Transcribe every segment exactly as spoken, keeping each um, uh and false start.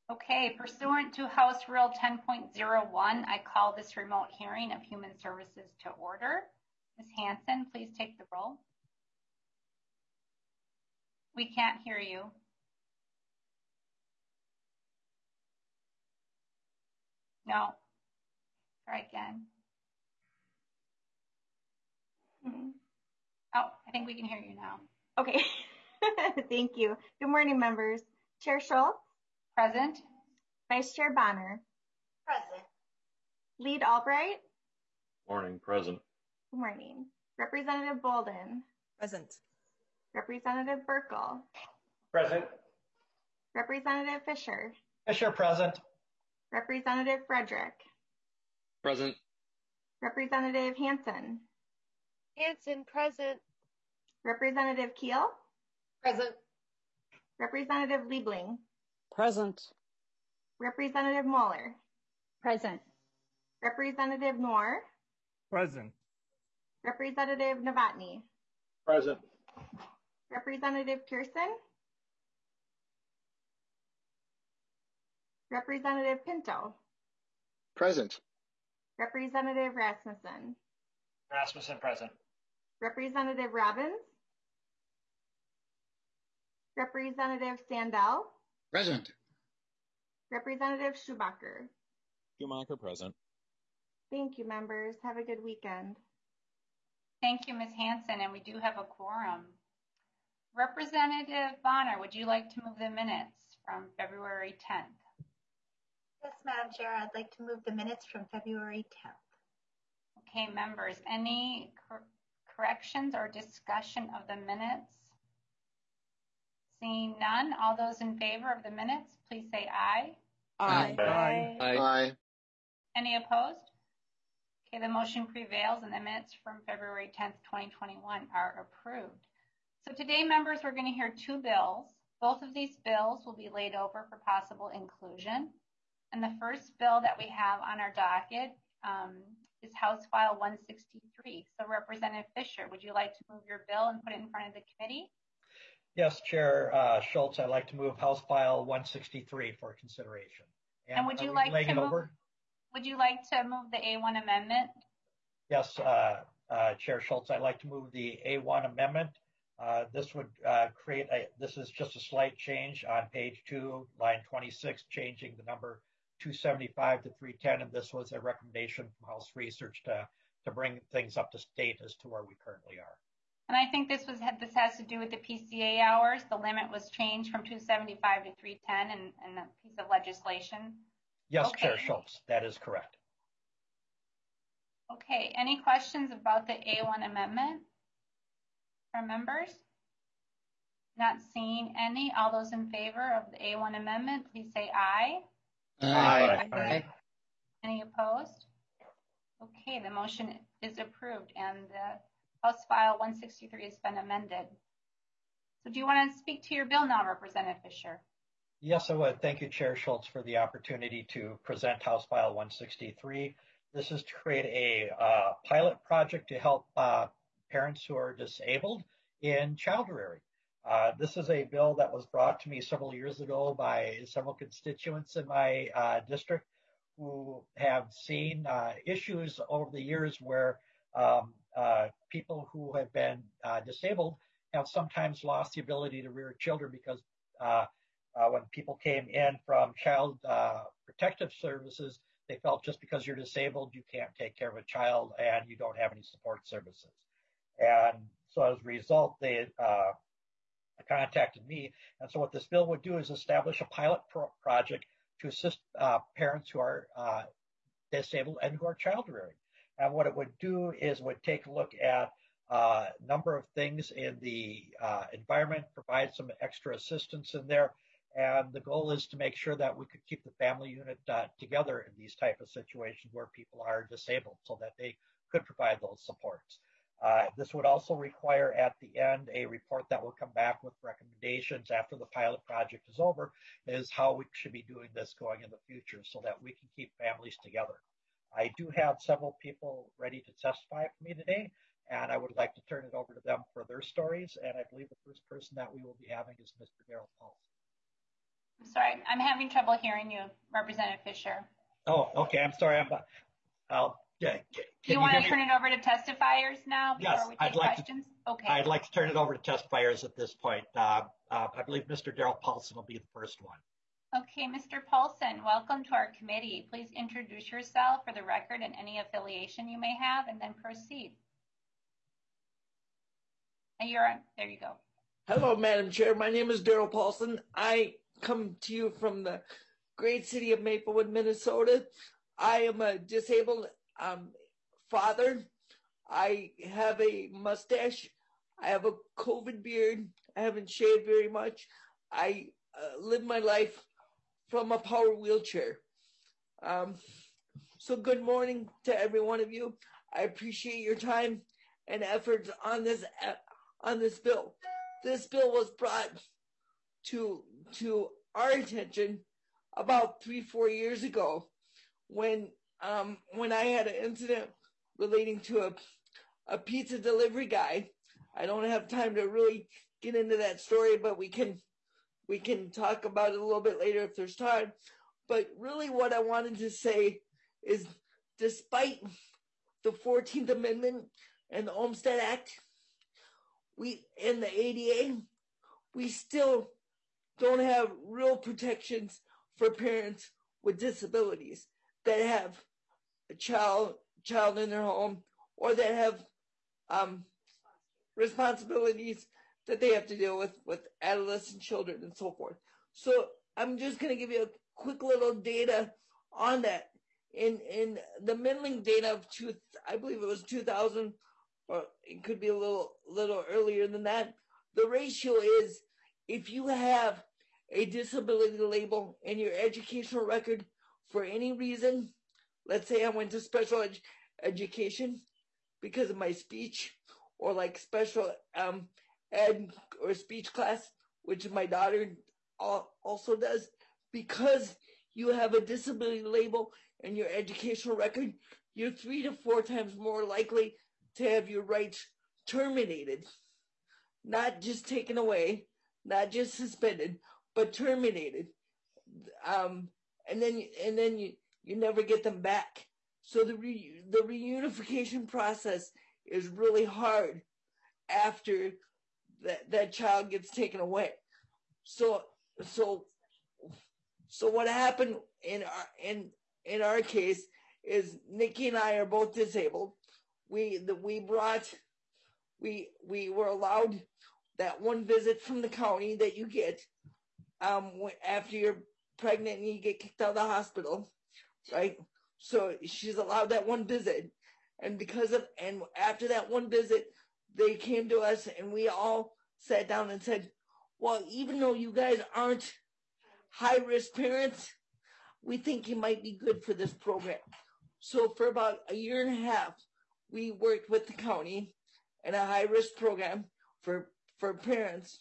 Okay, pursuant to House Rule ten point oh one, I call this remote hearing of Human Services to order. Miz Hanson, please take the roll. We can't hear you. No. Try again. Hmm. Oh, I think we can hear you now. Okay. Thank you. Good morning, members. Chair Schultz? Present. Vice Chair Bonner? Present. Lead Albright? Morning. Present. Good morning. Representative Bolden? Present. Representative Burkle? Present. Representative Fisher? Fisher, present. Representative Frederick? Present. Representative Hanson? Hanson, present. Representative Keel? Present. Representative Liebling? Present. Representative Mueller? Present. Representative Noor? Present. Representative Novotny? Present. Representative Pearson? Representative Pinto? Present. Representative Rasmussen? Rasmussen, present. Representative Robbins? Representative Sandell? Present. Representative Schumacher? Schumacher, present. Thank you, members. Have a good weekend. Thank you, Miz Hanson, and we do have a quorum. Representative Bonner, would you like to move the minutes from February tenth? Yes, Madam Chair, I'd like to move the minutes from February tenth. Okay, members, any cor corrections or discussion of the minutes? Seeing none, all those in favor of the minutes, please say aye. Aye. Aye. Aye. Aye. Any opposed? Okay, the motion prevails and the minutes from February tenth, twenty twenty-one are approved. So today, members, we're going to hear two bills. Both of these bills will be laid over for possible inclusion. And the first bill that we have on our docket um, is House File one sixty-three. So Representative Fisher, would you like to move your bill and put it in front of the committee? Yes, Chair uh, Schultz, I'd like to move House File one sixty-three for consideration. And, and would you like to move, over? Would you like to move the A one amendment? Yes, uh, uh, Chair Schultz, I'd like to move the A one amendment. Uh, this would uh, create a, this is just a slight change on page two, line twenty-six, changing the number two seventy-five to three ten, and this was a recommendation from House Research to, to bring things up to state as to where we currently are. And I think this was this has to do with the P C A hours. The limit was changed from two seventy-five to three ten in, in a piece of legislation. Yes, okay. Chair Schultz, that is correct. Okay, any questions about the A one amendment from members? Not seeing any. All those in favor of the A one amendment, please say aye. Aye. Aye. Aye. Any opposed? Okay, the motion is approved and the House File one sixty-three has been amended. So do you want to speak to your bill now, Representative Fisher? Yes, I would. Thank you, Chair Schultz, for the opportunity to present House File one sixty-three. This is to create a uh, pilot project to help uh, parents who are disabled in child rearing. Uh, this is a bill that was brought to me several years ago by several constituents in my uh, district who have seen uh, issues over the years where um, uh, people who have been uh, disabled have sometimes lost the ability to rear children because uh, uh, when people came in from child uh, protective services, they felt just because you're disabled, you can't take care of a child and you don't have any support services. And so as a result, they uh, contacted me. And so what this bill would do is establish a pilot pro project to assist uh, parents who are uh, disabled and who are child rearing. And what it would do is would take a look at a uh, number of things in the uh, environment, provide some extra assistance in there. And the goal is to make sure that we could keep the family unit uh, together in these type of situations where people are disabled so that they could provide those supports. Uh, this would also require at the end a report that will come back with recommendations after the pilot project is over, is how we should be doing this going in the future so that we can keep families together. I do have several people ready to testify for me today, and I would like to turn it over to them for their stories. And I believe the first person that we will be having is Mister Darrell Paulson. I'm sorry, I'm having trouble hearing you, Representative Fisher. Oh, okay. I'm sorry. I'm. I'll. Yeah. Can you you want hear to me? turn it over to testifiers now before Yes, we take I'd like questions? to, okay. I'd like to turn it over to testifiers at this point. Uh, uh, I believe Mister Daryl Paulson will be the first one. Okay, Mister Paulson, welcome to our committee. Please introduce yourself for the record and any affiliation you may have, and then proceed. And you're on, there you go. Hello, Madam Chair. My name is Daryl Paulson. I come to you from the great city of Maplewood, Minnesota. I am a disabled um, father. I have a mustache. I have a COVID beard. I haven't shaved very much. I uh, live my life from a power wheelchair. Um, so good morning to every one of you. I appreciate your time and efforts on this on this bill. This bill was brought to to our attention about three, four years ago when um, when I had an incident relating to a a pizza delivery guy. I don't have time to really get into that story, but we can we can talk about it a little bit later if there's time. But really what I wanted to say is, despite the fourteenth Amendment and the Olmstead Act, we and the A D A, we still don't have real protections for parents with disabilities that have a child child in their home, or that have um, responsibilities that they have to deal with with adolescent children and so forth. So I'm just going to give you a quick little data on that. In in the middling data of two, I believe it was two thousand, or it could be a little little earlier than that. The ratio is, if you have a disability label in your educational record for any reason, let's say I went to special ed- education because of my speech, or like special um, ed or speech class, which my daughter also does, because you have a disability label in your educational record, you're three to four times more likely to have your rights terminated, not just taken away, not just suspended, but terminated. Um, and then and then you, you never get them back. So the re, the reunification process is really hard after that, that child gets taken away. So so so what happened in our in in our case is Nikki and I are both disabled. We the, we brought we we were allowed that one visit from the county that you get um after you're pregnant and you get kicked out of the hospital, right? So she's allowed that one visit, and because of and after that one visit, they came to us and we all sat down and said, well, even though you guys aren't high risk parents, we think you might be good for this program. So for about a year and a half, we worked with the county in a high risk program for for parents.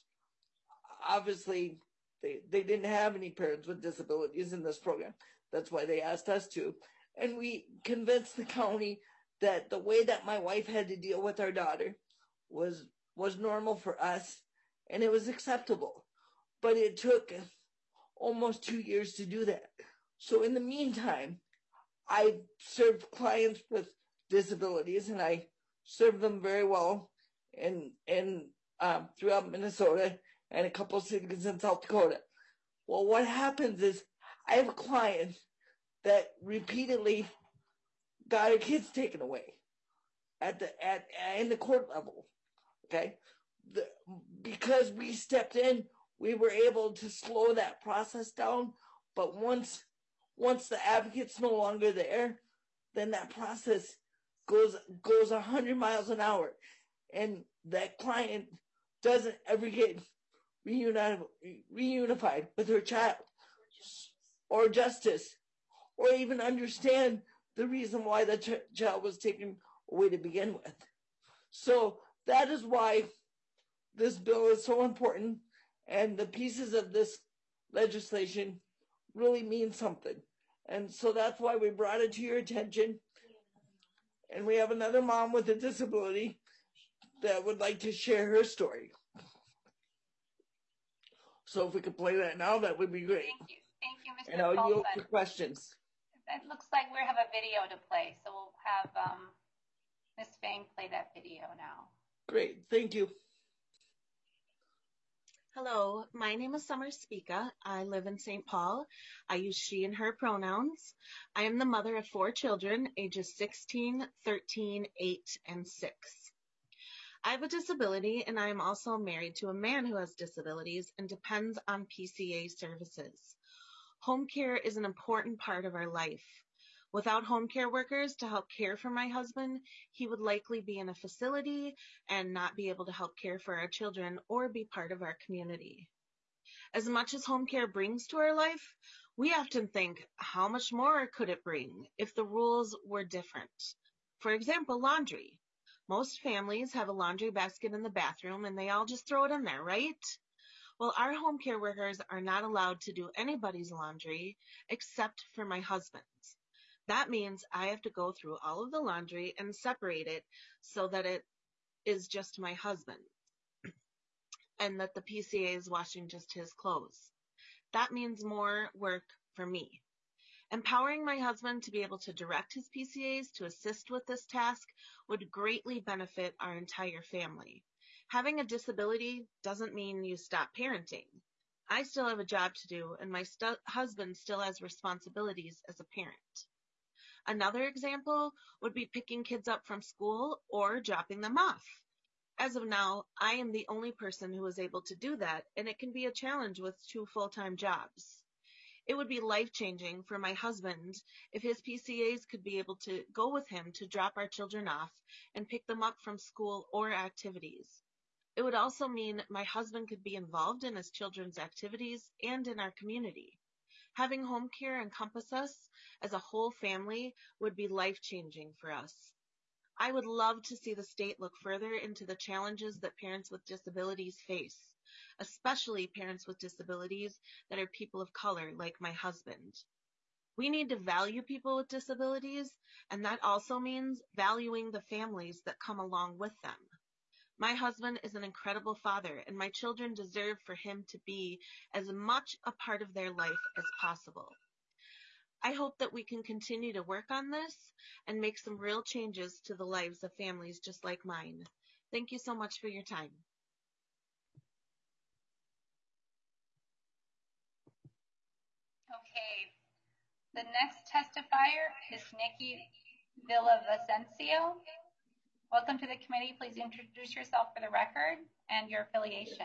Obviously, they, they didn't have any parents with disabilities in this program. That's why they asked us to. And we convinced the county that the way that my wife had to deal with our daughter was was normal for us, and it was acceptable. But it took almost two years to do that. So in the meantime, I served clients with disabilities, and I served them very well in in um, throughout Minnesota and a couple of cities in South Dakota. Well, what happens is I have a client that repeatedly got her kids taken away at the at in the court level. Okay, the, because we stepped in, we were able to slow that process down. But once once the advocate's no longer there, then that process goes goes a hundred miles an hour, and that client doesn't ever get reunified, reunified with her child, or justice, or even understand the reason why the ch- child was taken away to begin with. So that is why this bill is so important, and the pieces of this legislation really mean something. And so that's why we brought it to your attention. And we have another mom with a disability that would like to share her story. So if we could play that now, that would be great. Thank you. Thank you, Mister And I'll yield Paulson. for questions. It looks like we have a video to play, so we'll have um, Miz Fang play that video now. Great, thank you. Hello, my name is Summer Spica. I live in Saint Paul. I use she and her pronouns. I am the mother of four children, ages sixteen, thirteen, eight, and six. I have a disability, and I am also married to a man who has disabilities and depends on P C A services. Home care is an important part of our life. Without home care workers to help care for my husband, he would likely be in a facility and not be able to help care for our children or be part of our community. As much as home care brings to our life, we often think, how much more could it bring if the rules were different? For example, laundry. Most families have a laundry basket in the bathroom and they all just throw it in there, right? Well, our home care workers are not allowed to do anybody's laundry except for my husband's. That means I have to go through all of the laundry and separate it so that it is just my husband and that the P C A is washing just his clothes. That means more work for me. Empowering my husband to be able to direct his P C As to assist with this task would greatly benefit our entire family. Having a disability doesn't mean you stop parenting. I still have a job to do, and my stu- husband still has responsibilities as a parent. Another example would be picking kids up from school or dropping them off. As of now, I am the only person who is able to do that, and it can be a challenge with two full-time jobs. It would be life-changing for my husband if his P C As could be able to go with him to drop our children off and pick them up from school or activities. It would also mean my husband could be involved in his children's activities and in our community. Having home care encompass us as a whole family would be life-changing for us. I would love to see the state look further into the challenges that parents with disabilities face, especially parents with disabilities that are people of color like my husband. We need to value people with disabilities, and that also means valuing the families that come along with them. My husband is an incredible father, and my children deserve for him to be as much a part of their life as possible. I hope that we can continue to work on this and make some real changes to the lives of families just like mine. Thank you so much for your time. Okay, the next testifier is Nikki Villavicencio. Welcome to the committee. Please introduce yourself for the record and your affiliation.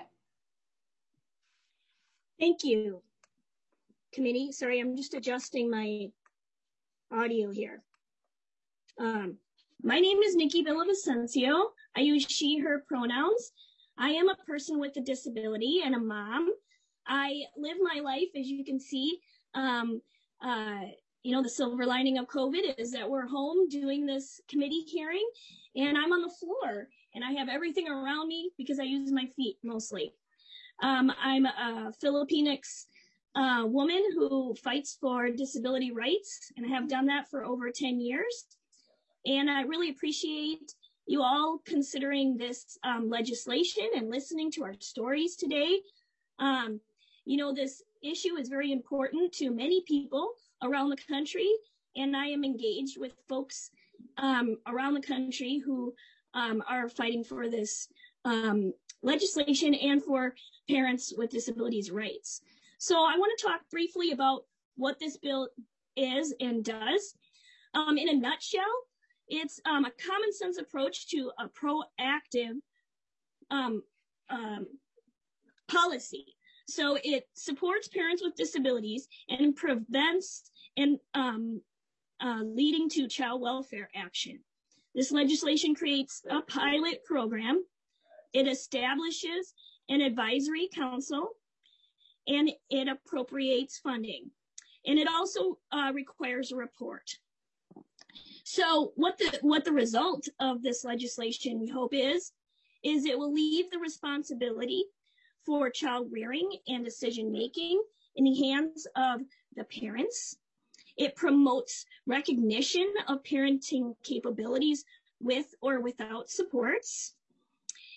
Thank you, committee. Sorry, I'm just adjusting my audio here. Um, my name is Nikki Villavicencio. I use she, her pronouns. I am a person with a disability and a mom. I live my life, as you can see. Um, uh, you know, the silver lining of COVID is that we're home doing this committee hearing, and I'm on the floor, and I have everything around me because I use my feet mostly. Um, I'm a Filipinx uh, woman who fights for disability rights, and I have done that for over ten years. And I really appreciate you all considering this um, legislation and listening to our stories today. Um, you know, this issue is very important to many people around the country, and I am engaged with folks um, around the country who um, are fighting for this um, legislation and for parents with disabilities rights. So I want to talk briefly about what this bill is and does. Um, in a nutshell, it's um, a common sense approach to a proactive um, um, policy. So it supports parents with disabilities and prevents and um, uh, leading to child welfare action. This legislation creates a pilot program. It establishes an advisory council, and it appropriates funding. And it also uh, requires a report. So what the, what the result of this legislation, we hope, is, is it will leave the responsibility for child rearing and decision-making in the hands of the parents. It promotes recognition of parenting capabilities with or without supports.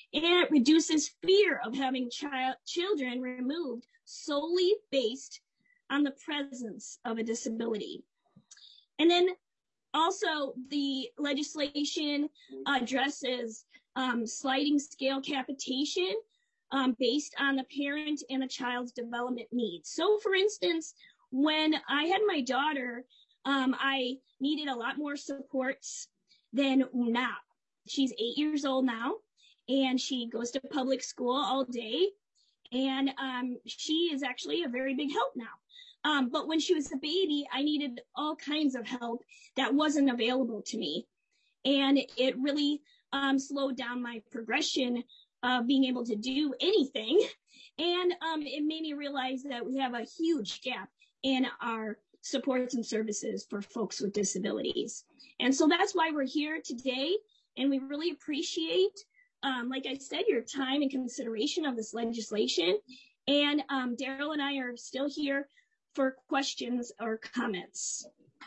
and it reduces fear of having child children removed solely based on the presence of a disability. And then also the legislation addresses um, sliding scale capitation um, based on the parent and the child's development needs. So for instance, when I had my daughter, um, I needed a lot more supports than now. She's eight years old now, and she goes to public school all day, and um, she is actually a very big help now. Um, but when she was a baby, I needed all kinds of help that wasn't available to me. And it really um, slowed down my progression of being able to do anything. And um, it made me realize that we have a huge gap in our supports and services for folks with disabilities. And so that's why we're here today. And we really appreciate, um, like I said, your time and consideration of this legislation. And um, Daryl and I are still here for questions or comments.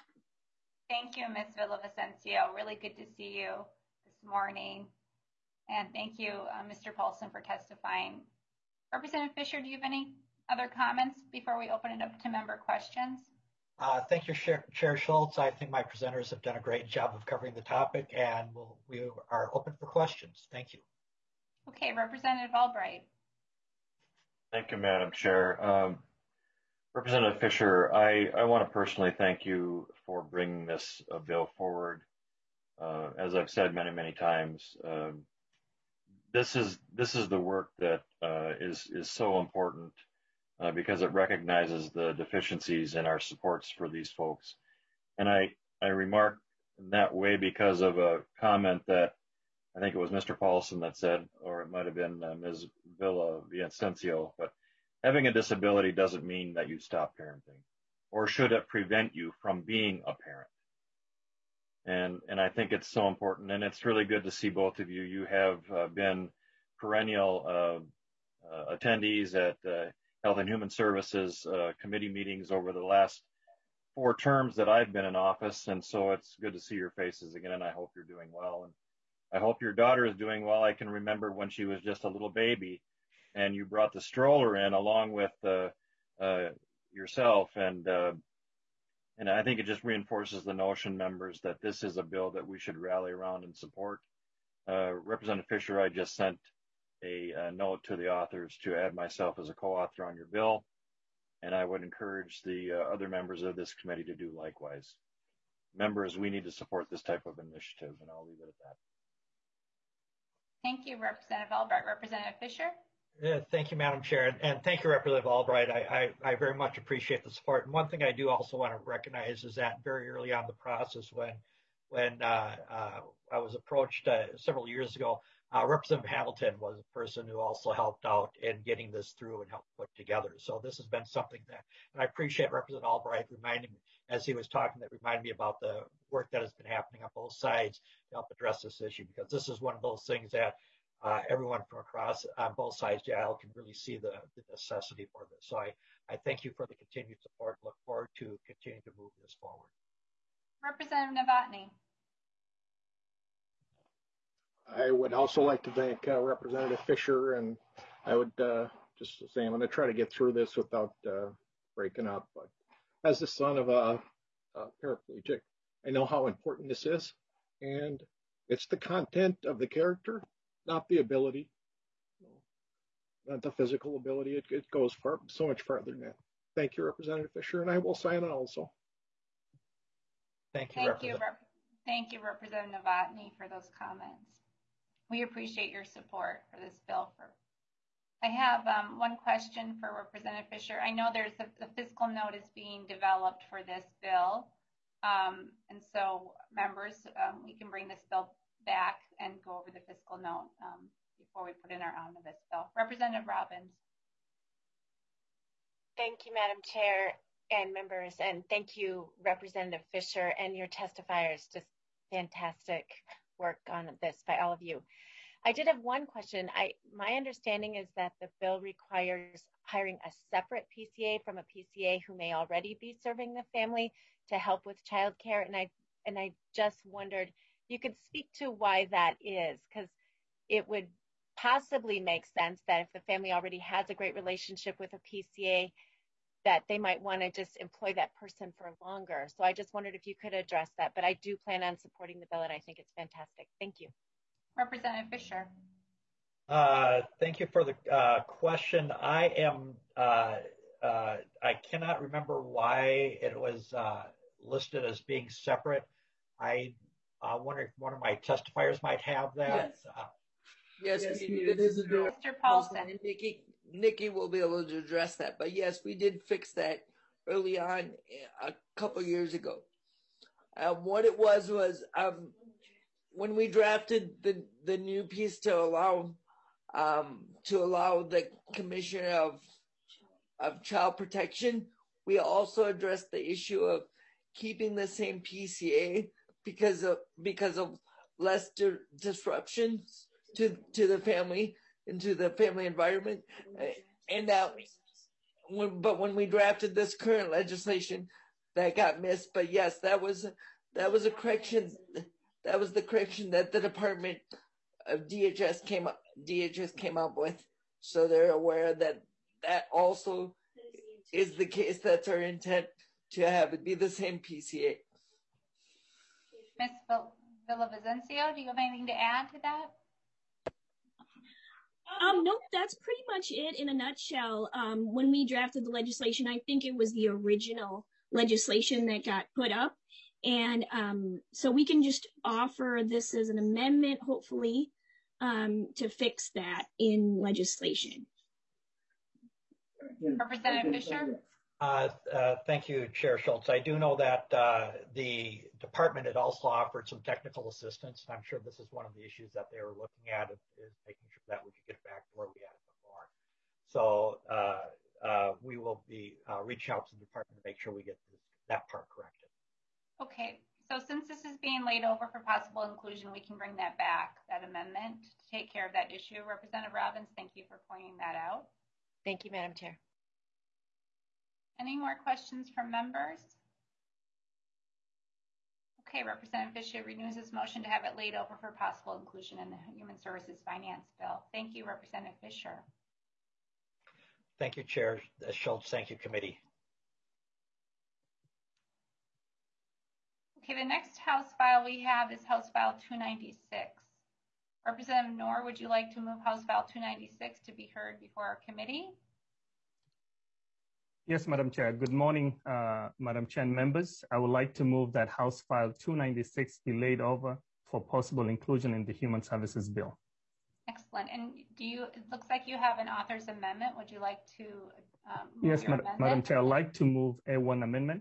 Thank you, Miz Villavicencio. Really good to see you this morning. And thank you, uh, Mister Paulson, for testifying. Representative Fisher, do you have any other comments before we open it up to member questions? Uh, thank you, Chair, Chair Schultz. I think my presenters have done a great job of covering the topic, and we'll, we are open for questions. Thank you. Okay, Representative Albright. Thank you, Madam Chair. Um, Representative Fisher, I, I want to personally thank you for bringing this uh, bill forward. Uh, as I've said many, many times, um, this is this is the work that uh, is is so important uh, because it recognizes the deficiencies in our supports for these folks. And I I remark in that way because of a comment that I think it was Mister Paulson that said, or it might have been uh, Miz Villavicencio, but having a disability doesn't mean that you stop parenting, or should it prevent you from being a parent. And and I think it's so important, and it's really good to see both of you. You have uh, been perennial uh, uh, attendees at uh, Health and Human Services uh, committee meetings over the last four terms that I've been in office, and so it's good to see your faces again, and I hope you're doing well. And I hope your daughter is doing well. I can remember when she was just a little baby, and you brought the stroller in along with uh, uh, yourself, and uh, and I think it just reinforces the notion, members, that this is a bill that we should rally around and support. Uh, Representative Fisher, I just sent a, a note to the authors to add myself as a co-author on your bill, and I would encourage the uh, other members of this committee to do likewise. Members, we need to support this type of initiative, and I'll leave it at that. Thank you, Representative Albright. Representative Fisher? Yeah, thank you, Madam Chair, and, and thank you, Representative Albright. I, I, I very much appreciate the support. And one thing I do also want to recognize is that very early on in the process, when when uh, uh, I was approached uh, several years ago, uh, Representative Hamilton was a person who also helped out in getting this through and helped put together. So this has been something that, and I appreciate Representative Albright reminding me, as he was talking, that reminded me about the work that has been happening on both sides to help address this issue, because this is one of those things that Uh, everyone from across on both sides of the aisle can really see the, the necessity for this. So I, I thank you for the continued support. Look forward to continuing to move this forward. Representative Novotny. I would also like to thank uh, Representative Fisher, and I would uh, just say I'm going to try to get through this without uh, breaking up. But as the son of a, a paraplegic, I know how important this is, and it's the content of the character, not the ability, not the physical ability. It, it goes far, so much farther than that. Thank you, Representative Fisher, and I will sign on also. Thank you, Thank Representative. you, Rep Thank you, Representative Novotny, for those comments. We appreciate your support for this bill. For I have um, one question for Representative Fisher. I know there's a, a fiscal note is being developed for this bill, um, and so members, um, we can bring this bill back and go over the fiscal note um, before we put in our omnibus bill. Representative Robbins. Thank you, Madam Chair and members, and thank you, Representative Fisher, and your testifiers. Just fantastic work on this by all of you. I did have one question. I my understanding is that the bill requires hiring a separate P C A from a P C A who may already be serving the family to help with childcare, and I and I just wondered, you could speak to why that is, because it would possibly makes sense that if the family already has a great relationship with a P C A, that they might want to just employ that person for longer. So I just wondered if you could address that, but I do plan on supporting the bill and I think it's fantastic. Thank you. Representative Fisher. Uh, thank you for the uh, question. I am, uh, uh, I cannot remember why it was uh, listed as being separate. I uh, wonder if one of my testifiers might have that. Yes, uh, yes, yes we did. Mister Paulson. And Nikki, Nikki will be able to address that. But yes, we did fix that early on a couple years ago. Uh, what it was was um, when we drafted the, the new piece to allow um, to allow the Commissioner of of Child Protection, we also addressed the issue of keeping the same P C A because of because of less di- disruptions to to the family and to the family environment. Uh, and now, when, but when we drafted this current legislation, that got missed. But yes, that was that was a correction. That was the correction that the Department of D H S came up D H S came up with, so they're aware that that also is the case. That's our intent, to have it be the same P C A. Miz Villavicencio, do you have anything to add to that? Um, nope, that's pretty much it in a nutshell. Um, when we drafted the legislation, I think it was the original legislation that got put up. And um, so we can just offer this as an amendment, hopefully, um, to fix that in legislation. Representative Fisher? Uh, uh, thank you, Chair Schultz. I do know that uh, the department had also offered some technical assistance. I'm sure this is one of the issues that they were looking at, is making sure that we could get back to where we had it before. So uh, uh, we will be uh, reaching out to the department to make sure we get this, that part corrected. Okay, so since this is being laid over for possible inclusion, we can bring that back, that amendment, to take care of that issue. Representative Robbins, thank you for pointing that out. Thank you, Madam Chair. Any more questions from members? Okay, Representative Fisher renews his motion to have it laid over for possible inclusion in the Human Services Finance Bill. Thank you, Representative Fisher. Thank you, Chair Schultz. Thank you, Committee. Okay, the next House file we have is House File two ninety-six. Representative Knorr, would you like to move House File two ninety-six to be heard before our committee? Yes, Madam Chair. Good morning, uh, Madam Chair and members. I would like to move that House File two ninety-six be laid over for possible inclusion in the Human Services Bill. Excellent. And do you, it looks like you have an author's amendment. Would you like to um, move Yes, your Mad amendment? Madam Chair, I'd like to move A one amendment.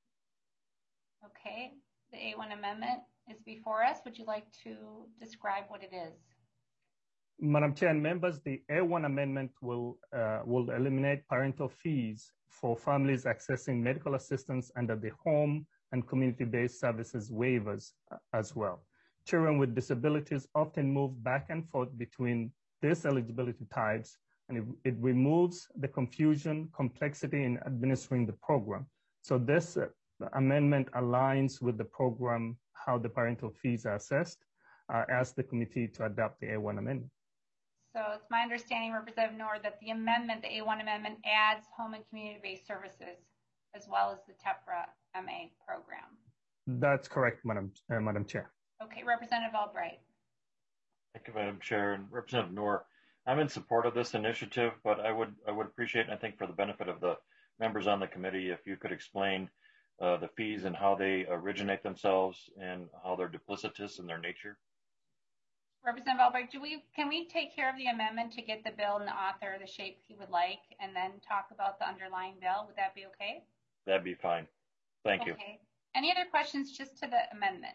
Okay, the A one amendment is before us. Would you like to describe what it is? Madam Chair and members, the A one amendment will uh, will eliminate parental fees for families accessing medical assistance under the home and community-based services waivers uh, as well. Children with disabilities often move back and forth between these eligibility types, and it, it removes the confusion, complexity in administering the program. So this uh, amendment aligns with the program, how the parental fees are assessed. Uh, ask the committee to adopt the A one amendment. So it's my understanding, Representative Knorr, that the amendment, the A one amendment, adds home and community-based services as well as the TEPRA M A program. That's correct, Madam uh, Madam Chair. Okay, Representative Albright. Thank you, Madam Chair. And Representative Knorr, I'm in support of this initiative, but I would I would appreciate, and I think for the benefit of the members on the committee, if you could explain uh, the fees and how they originate themselves and how they're duplicitous in their nature. Representative Albright, do we can we take care of the amendment to get the bill and the author the shape he would like, and then talk about the underlying bill? Would that be okay? That'd be fine. Thank you. Okay. Any other questions just to the amendment?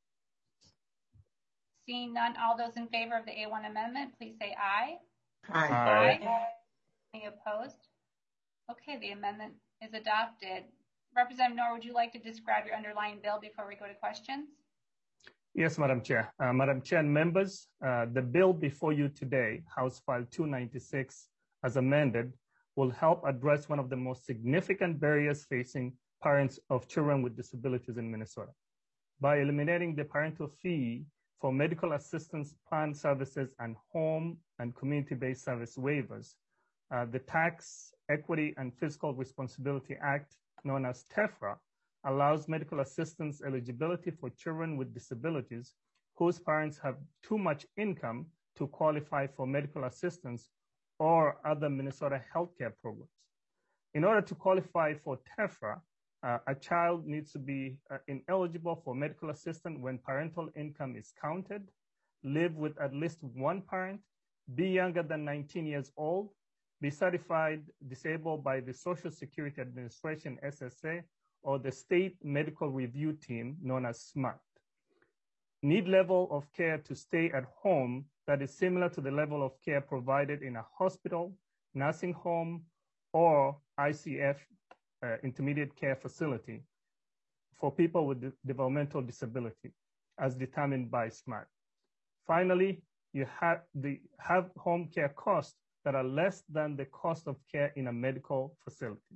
Seeing none, all those in favor of the A one amendment, please say aye. Aye. Aye. Aye. Any opposed? Okay, the amendment is adopted. Representative Knorr, would you like to describe your underlying bill before we go to questions? Yes, Madam Chair. Uh, Madam Chair and members, uh, the bill before you today, House File two ninety-six, as amended, will help address one of the most significant barriers facing parents of children with disabilities in Minnesota. By eliminating the parental fee for medical assistance plan services and home and community-based service waivers. Uh, the Tax Equity and Fiscal Responsibility Act, known as TEFRA, allows medical assistance eligibility for children with disabilities whose parents have too much income to qualify for medical assistance or other Minnesota healthcare programs. In order to qualify for TEFRA, uh, a child needs to be uh, ineligible for medical assistance when parental income is counted, live with at least one parent, be younger than nineteen years old, be certified disabled by the Social Security Administration, S S A, or the State Medical Review Team, known as SMART. Need level of care to stay at home that is similar to the level of care provided in a hospital, nursing home, or I C F, uh, intermediate care facility for people with developmental disability as determined by SMART. Finally, you have the have home care costs that are less than the cost of care in a medical facility.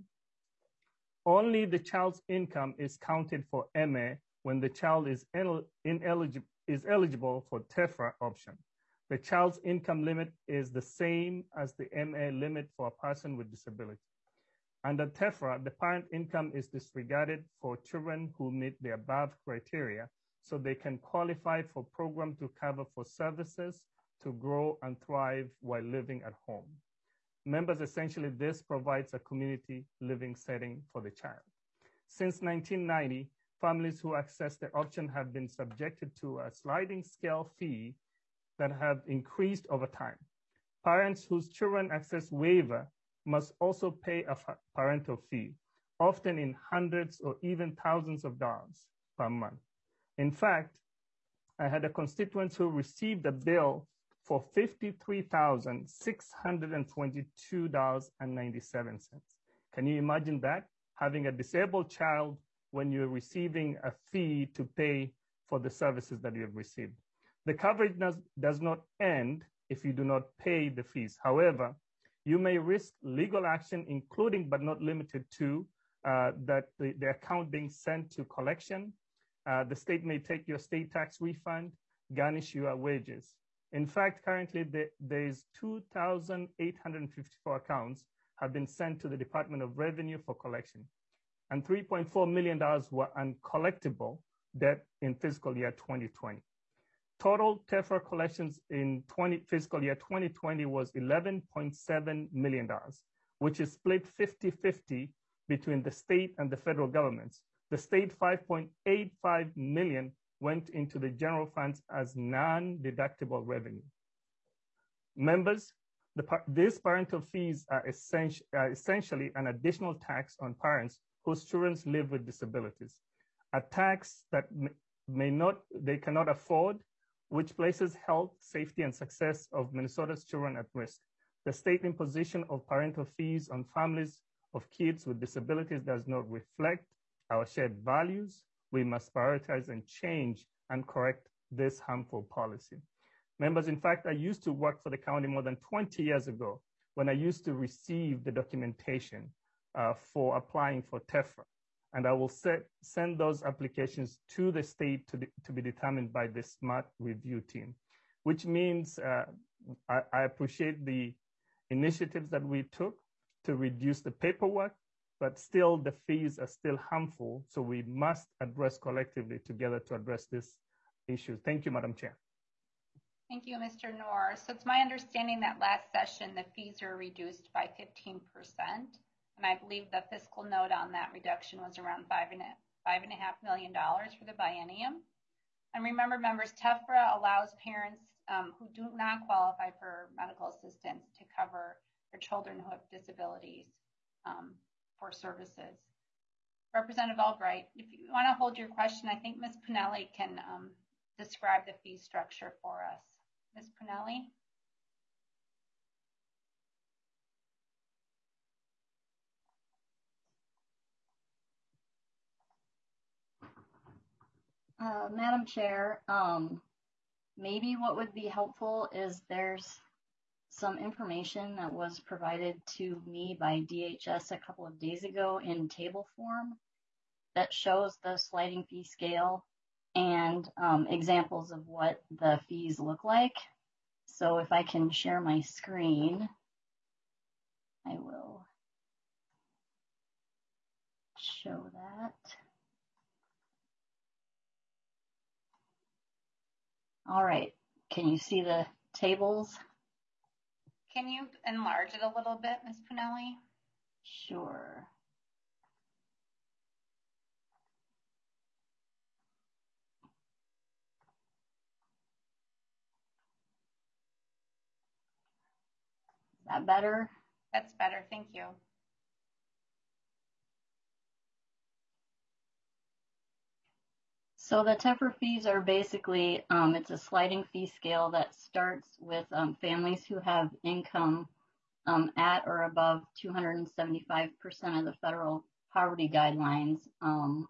Only the child's income is counted for M A when the child is, ineligible, is eligible for TEFRA option. The child's income limit is the same as the M A limit for a person with disability. Under TEFRA, the parent income is disregarded for children who meet the above criteria, so they can qualify for program to cover for services to grow and thrive while living at home. Members, essentially, this provides a community living setting for the child. Since nineteen ninety, families who access the option have been subjected to a sliding scale fee that have increased over time. Parents whose children access waiver must also pay a parental fee, often in hundreds or even thousands of dollars per month. In fact, I had a constituent who received a bill for fifty-three thousand six hundred twenty-two dollars and ninety-seven cents. Can you imagine that? Having a disabled child when you're receiving a fee to pay for the services that you have received. The coverage does, does not end if you do not pay the fees. However, you may risk legal action, including but not limited to uh, that the, the account being sent to collection. Uh, the state may take your state tax refund, garnish your wages. In fact, currently the, there's two thousand eight hundred fifty-four accounts have been sent to the Department of Revenue for collection, and three point four million dollars were uncollectible debt in fiscal year twenty twenty. Total TEFRA collections in fiscal year twenty twenty was eleven point seven million dollars, which is split fifty fifty between the state and the federal governments. The state five point eight five million dollars went into the general funds as non-deductible revenue. Members, the, these parental fees are, essential, are essentially an additional tax on parents whose children live with disabilities, a tax that may not, they cannot afford, which places health, safety, and success of Minnesota's children at risk. The state imposition of parental fees on families of kids with disabilities does not reflect our shared values. We must prioritize and change and correct this harmful policy. Members, in fact, I used to work for the county more than twenty years ago when I used to receive the documentation uh, for applying for TEFRA. And I will set, send those applications to the state to, de, to be determined by the SMART review team, which means uh, I, I appreciate the initiatives that we took to reduce the paperwork, but still the fees are still harmful. So we must address collectively together to address this issue. Thank you, Madam Chair. Thank you, Mister Noor. So it's my understanding that last session, the fees were reduced by fifteen percent. And I believe the fiscal note on that reduction was around five and a, five and a half million dollars for the biennium. And remember, members, TEFRA allows parents um, who do not qualify for medical assistance to cover their children who have disabilities um, for services. Representative Albright, if you want to hold your question, I think Miz Pinelli can um, describe the fee structure for us. Miz Pinelli? Uh, Madam Chair, um, maybe what would be helpful is there's some information that was provided to me by D H S a couple of days ago in table form that shows the sliding fee scale and um, examples of what the fees look like. So if I can share my screen, I will show that. All right, can you see the tables? Can you enlarge it a little bit, Miz Punelli? Sure. Is that better? That's better, thank you. So the T E F R fees are basically, um, it's a sliding fee scale that starts with um, families who have income um, at or above two hundred seventy-five percent of the federal poverty guidelines, um,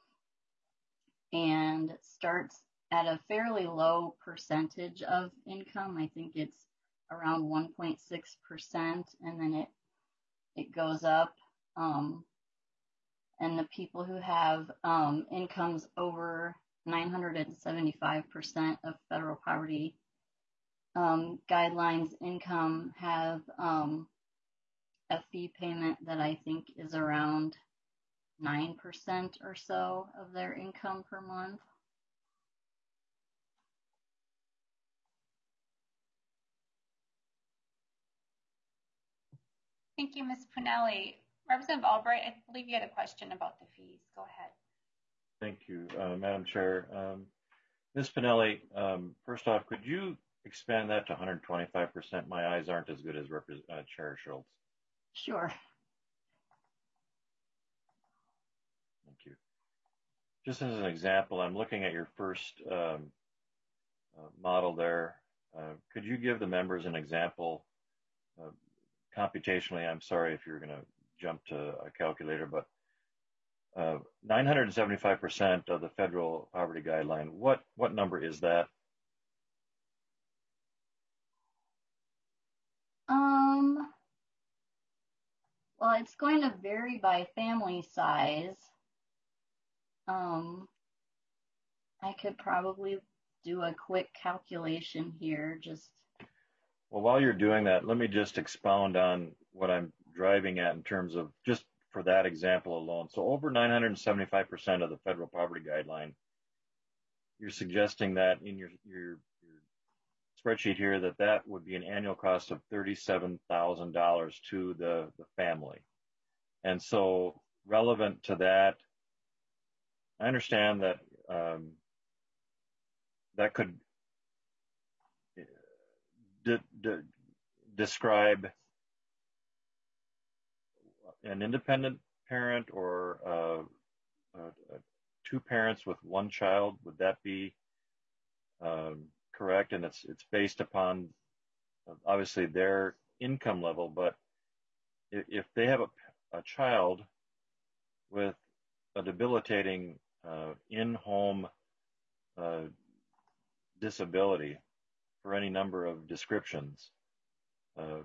and it starts at a fairly low percentage of income. I think it's around one point six percent, and then it it goes up. Um, and the people who have um, incomes over nine hundred seventy-five percent of federal poverty um, guidelines income have um, a fee payment that I think is around nine percent or so of their income per month. Thank you, Miz Punelli. Representative Albright, I believe you had a question about the fees. Go ahead. Thank you, uh, Madam Chair. Um, Miz Pinelli, um, first off, could you expand that to one hundred twenty-five percent? My eyes aren't as good as Repre uh, Chair Schultz. Sure. Thank you. Just as an example, I'm looking at your first um, uh, model there. Uh, could you give the members an example uh, computationally? I'm sorry if you're going to jump to a calculator, but uh, nine hundred seventy-five percent of the federal poverty guideline, what, what number is that? Um, well, it's going to vary by family size. Um, I could probably do a quick calculation here, just. Well, while you're doing that, let me just expound on what I'm driving at in terms of just for that example alone. So over nine hundred seventy-five percent of the federal poverty guideline, you're suggesting that in your, your, your spreadsheet here that that would be an annual cost of thirty-seven thousand dollars to the, the family. And so relevant to that, I understand that um, that could de de describe an independent parent or uh, uh, uh, two parents with one child. Would that be um, correct? And it's it's based upon uh, obviously their income level, but if, if they have a, a child with a debilitating uh, in-home uh, disability for any number of descriptions, uh,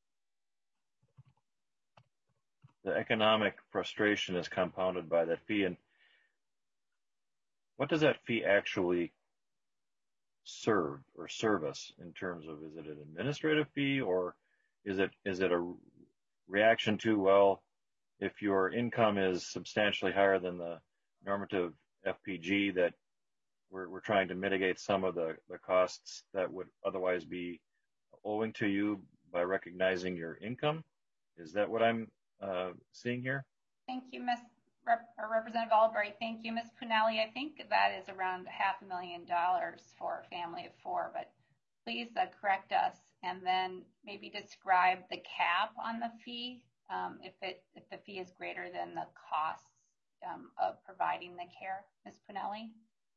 the economic frustration is compounded by that fee. And what does that fee actually serve or service in terms of, is it an administrative fee, or is it is it a reaction to, well, if your income is substantially higher than the normative F P G, that we're, we're trying to mitigate some of the, the costs that would otherwise be owing to you by recognizing your income? Is that what I'm uh, seeing here? Thank you, Miz Rep or Representative Albright. Thank you, Miz Punelli. I think that is around half a million dollars for a family of four, but please uh, correct us and then maybe describe the cap on the fee um, if it if the fee is greater than the costs um, of providing the care, Miz Punelli.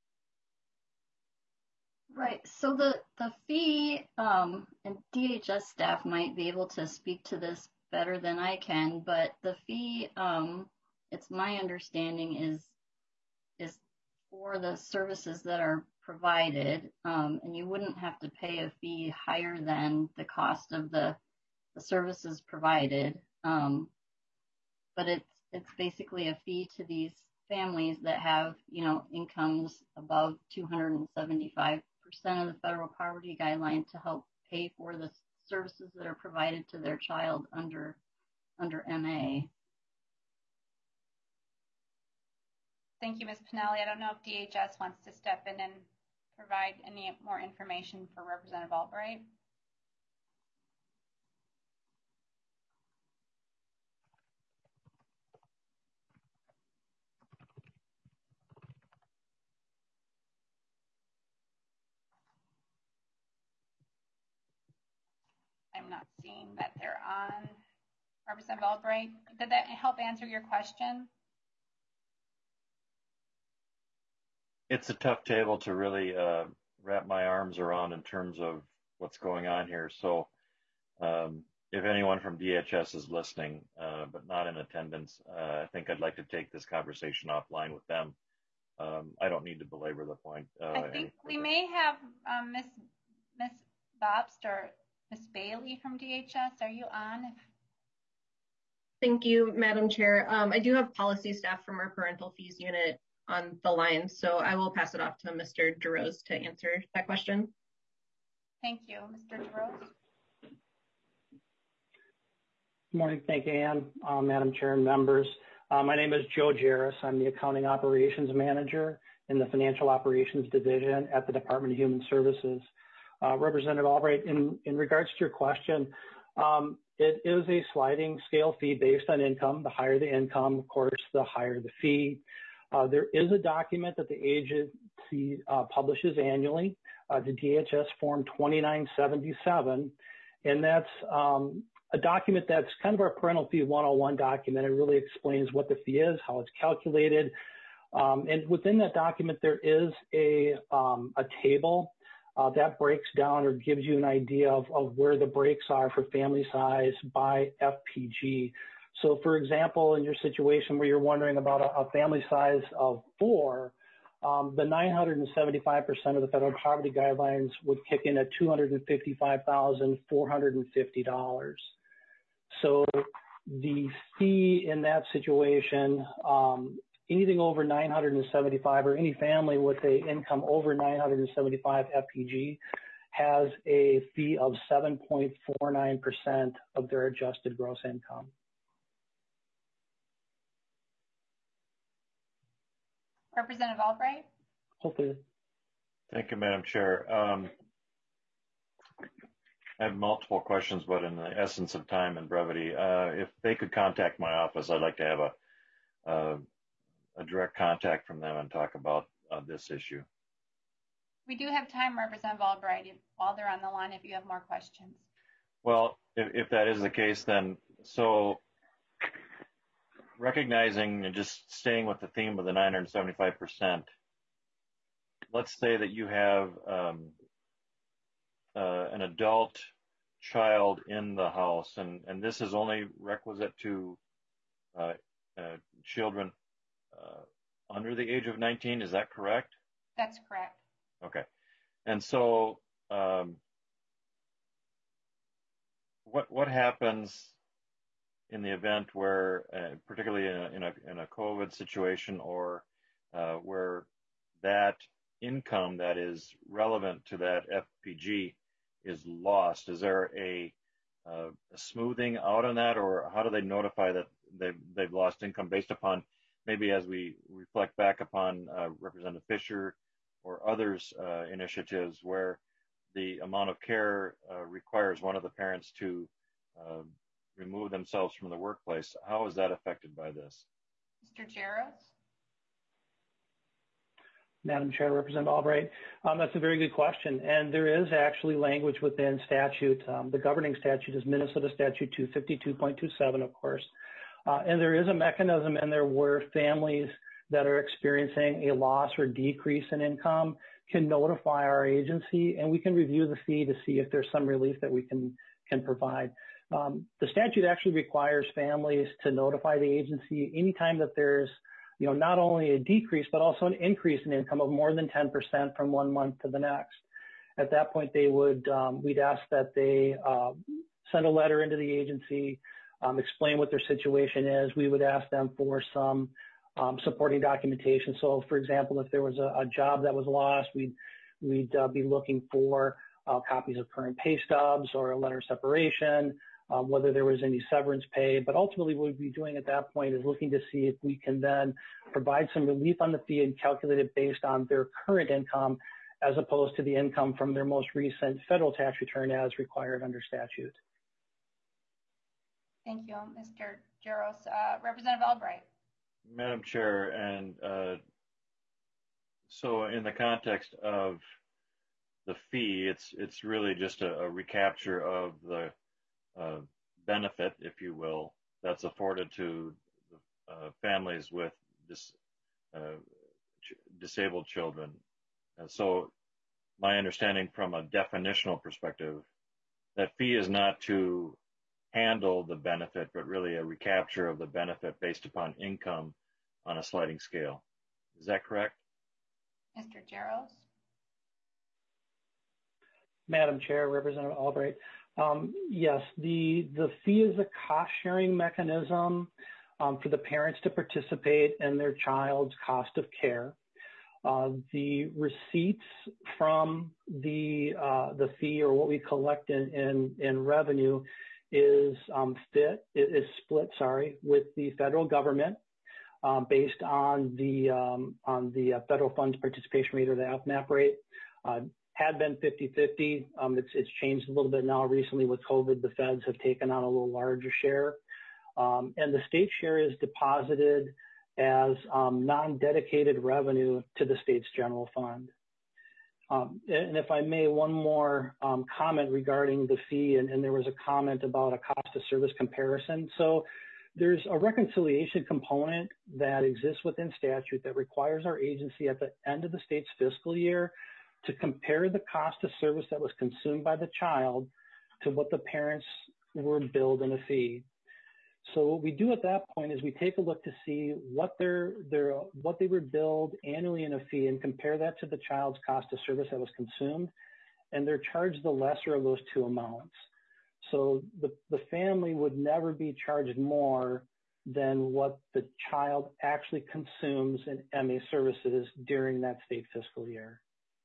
Right. So the the fee, um, and D H S staff might be able to speak to this better than I can, but the fee, um, it's my understanding is is for the services that are provided, um, and you wouldn't have to pay a fee higher than the cost of the the services provided. Um, but it's it's basically a fee to these families that have, you know, incomes above two hundred seventy-five percent of the federal poverty guideline to help pay for the services that are provided to their child under under M A. Thank you, Miz Pinelli. I don't know if D H S wants to step in and provide any more information for Representative Albright. I'm not seeing that they're on. Representative Albright, did that help answer your question? It's a tough table to really uh, wrap my arms around in terms of what's going on here. So um, if anyone from D H S is listening, uh, but not in attendance, uh, I think I'd like to take this conversation offline with them. Um, I don't need to belabor the point. Uh, I think we may have um, Miz Miz Bobst or Miz Bailey from D H S. Are you on? Thank you, Madam Chair. Um, I do have policy staff from our parental fees unit on the line, so I will pass it off to Mister DeRose to answer that question. Thank you, Mister DeRose. Good morning. Thank you, Ann, uh, Madam Chair and members. Uh, my name is Joe Jarris. I'm the Accounting Operations Manager in the Financial Operations Division at the Department of Human Services. Uh, Representative Albright, in, in regards to your question, um, it is a sliding scale fee based on income. The higher the income, of course, the higher the fee. Uh, there is a document that the agency uh, publishes annually, uh, the D H S Form twenty-nine seventy-seven, and that's um, a document that's kind of our parental fee one oh one document. It really explains what the fee is, how it's calculated, um, and within that document there is a, um, a table uh, that breaks down or gives you an idea of, of where the breaks are for family size by F P G. So, for example, in your situation where you're wondering about a, a family size of four, um, the nine hundred seventy-five percent of the federal poverty guidelines would kick in at two hundred fifty-five thousand four hundred fifty dollars. So the fee in that situation, um, anything over nine hundred seventy-five or any family with a income over nine hundred seventy-five F P G has a fee of seven point four nine percent of their adjusted gross income. Representative Albright. Hopefully. Thank you, Madam Chair. Um, I have multiple questions, but in the essence of time and brevity, uh, if they could contact my office, I'd like to have a, uh, a direct contact from them and talk about uh, this issue. We do have time, Representative Albright, if, while they're on the line, if you have more questions. Well, if, if that is the case, then so recognizing and just staying with the theme of the nine hundred seventy-five percent, let's say that you have um, uh, an adult child in the house, and, and this is only requisite to uh, uh, children uh, under the age of nineteen, is that correct? That's correct. Okay. And so um, what what happens in the event where, uh, particularly in a, in a in a COVID situation, or uh, where that income that is relevant to that F P G is lost? Is there a, uh, a smoothing out on that, or how do they notify that they've, they've lost income based upon, maybe as we reflect back upon uh, Representative Fisher or others' uh, initiatives where the amount of care uh, requires one of the parents to uh, remove themselves from the workplace? How is that affected by this? Mister Jarros? Madam Chair, Representative Albright, um, that's a very good question. And there is actually language within statute. Um, the governing statute is Minnesota Statute two fifty-two point two seven, of course. Uh, and there is a mechanism in there where families that are experiencing a loss or decrease in income can notify our agency, and we can review the fee to see if there's some relief that we can, can provide. Um, the statute actually requires families to notify the agency anytime that there's, you know, not only a decrease, but also an increase in income of more than ten percent from one month to the next. At that point, they would, um, we'd ask that they uh, send a letter into the agency, um, explain what their situation is. We would ask them for some um, supporting documentation. So, for example, if there was a, a job that was lost, we'd, we'd uh, be looking for uh, copies of current pay stubs or a letter of separation, um, whether there was any severance pay. But ultimately what we'd be doing at that point is looking to see if we can then provide some relief on the fee and calculate it based on their current income as opposed to the income from their most recent federal tax return as required under statute. Thank you, Mister Jaros. Uh, Representative Albright. Madam Chair, and uh, so in the context of the fee, it's it's really just a, a recapture of the uh, benefit, if you will, that's afforded to uh, families with dis, uh, ch disabled children. And so my understanding from a definitional perspective, that fee is not to handle the benefit, but really a recapture of the benefit based upon income on a sliding scale. Is that correct? Mister Jaros. Madam Chair, Representative Albright. Um, yes, the, the fee is a cost-sharing mechanism um, for the parents to participate in their child's cost of care. Uh, the receipts from the uh, the fee, or what we collect in in, in revenue, is um, fit is split. Sorry, with the federal government uh, based on the um, on the uh, federal funds participation rate, or the F MAP rate. Uh, had been fifty fifty. Um, it's, it's changed a little bit now recently with COVID. The feds have taken on a little larger share. Um, and the state share is deposited as um, non-dedicated revenue to the state's general fund. Um, and if I may, one more um, comment regarding the fee, and, and there was a comment about a cost of service comparison. So there's a reconciliation component that exists within statute that requires our agency at the end of the state's fiscal year to compare the cost of service that was consumed by the child to what the parents were billed in a fee. So what we do at that point is we take a look to see what their, their, what they were billed annually in a fee and compare that to the child's cost of service that was consumed, and they're charged the lesser of those two amounts. So the, the family would never be charged more than what the child actually consumes in M A services during that state fiscal year.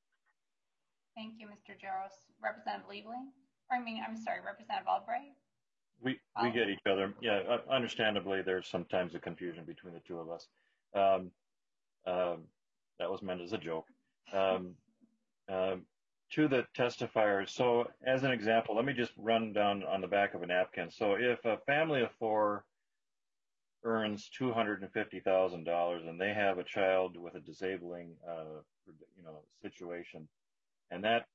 Thank you, Mister Jaros. Representative Liebling, or I mean, I'm sorry, Representative Albright. We we get each other. Yeah, understandably, there's sometimes a confusion between the two of us. Um, um, that was meant as a joke. Um, um, to the testifiers, so as an example, let me just run down on the back of a napkin. So if a family of four earns two hundred fifty thousand dollars and they have a child with a disabling, uh, you know, situation, and that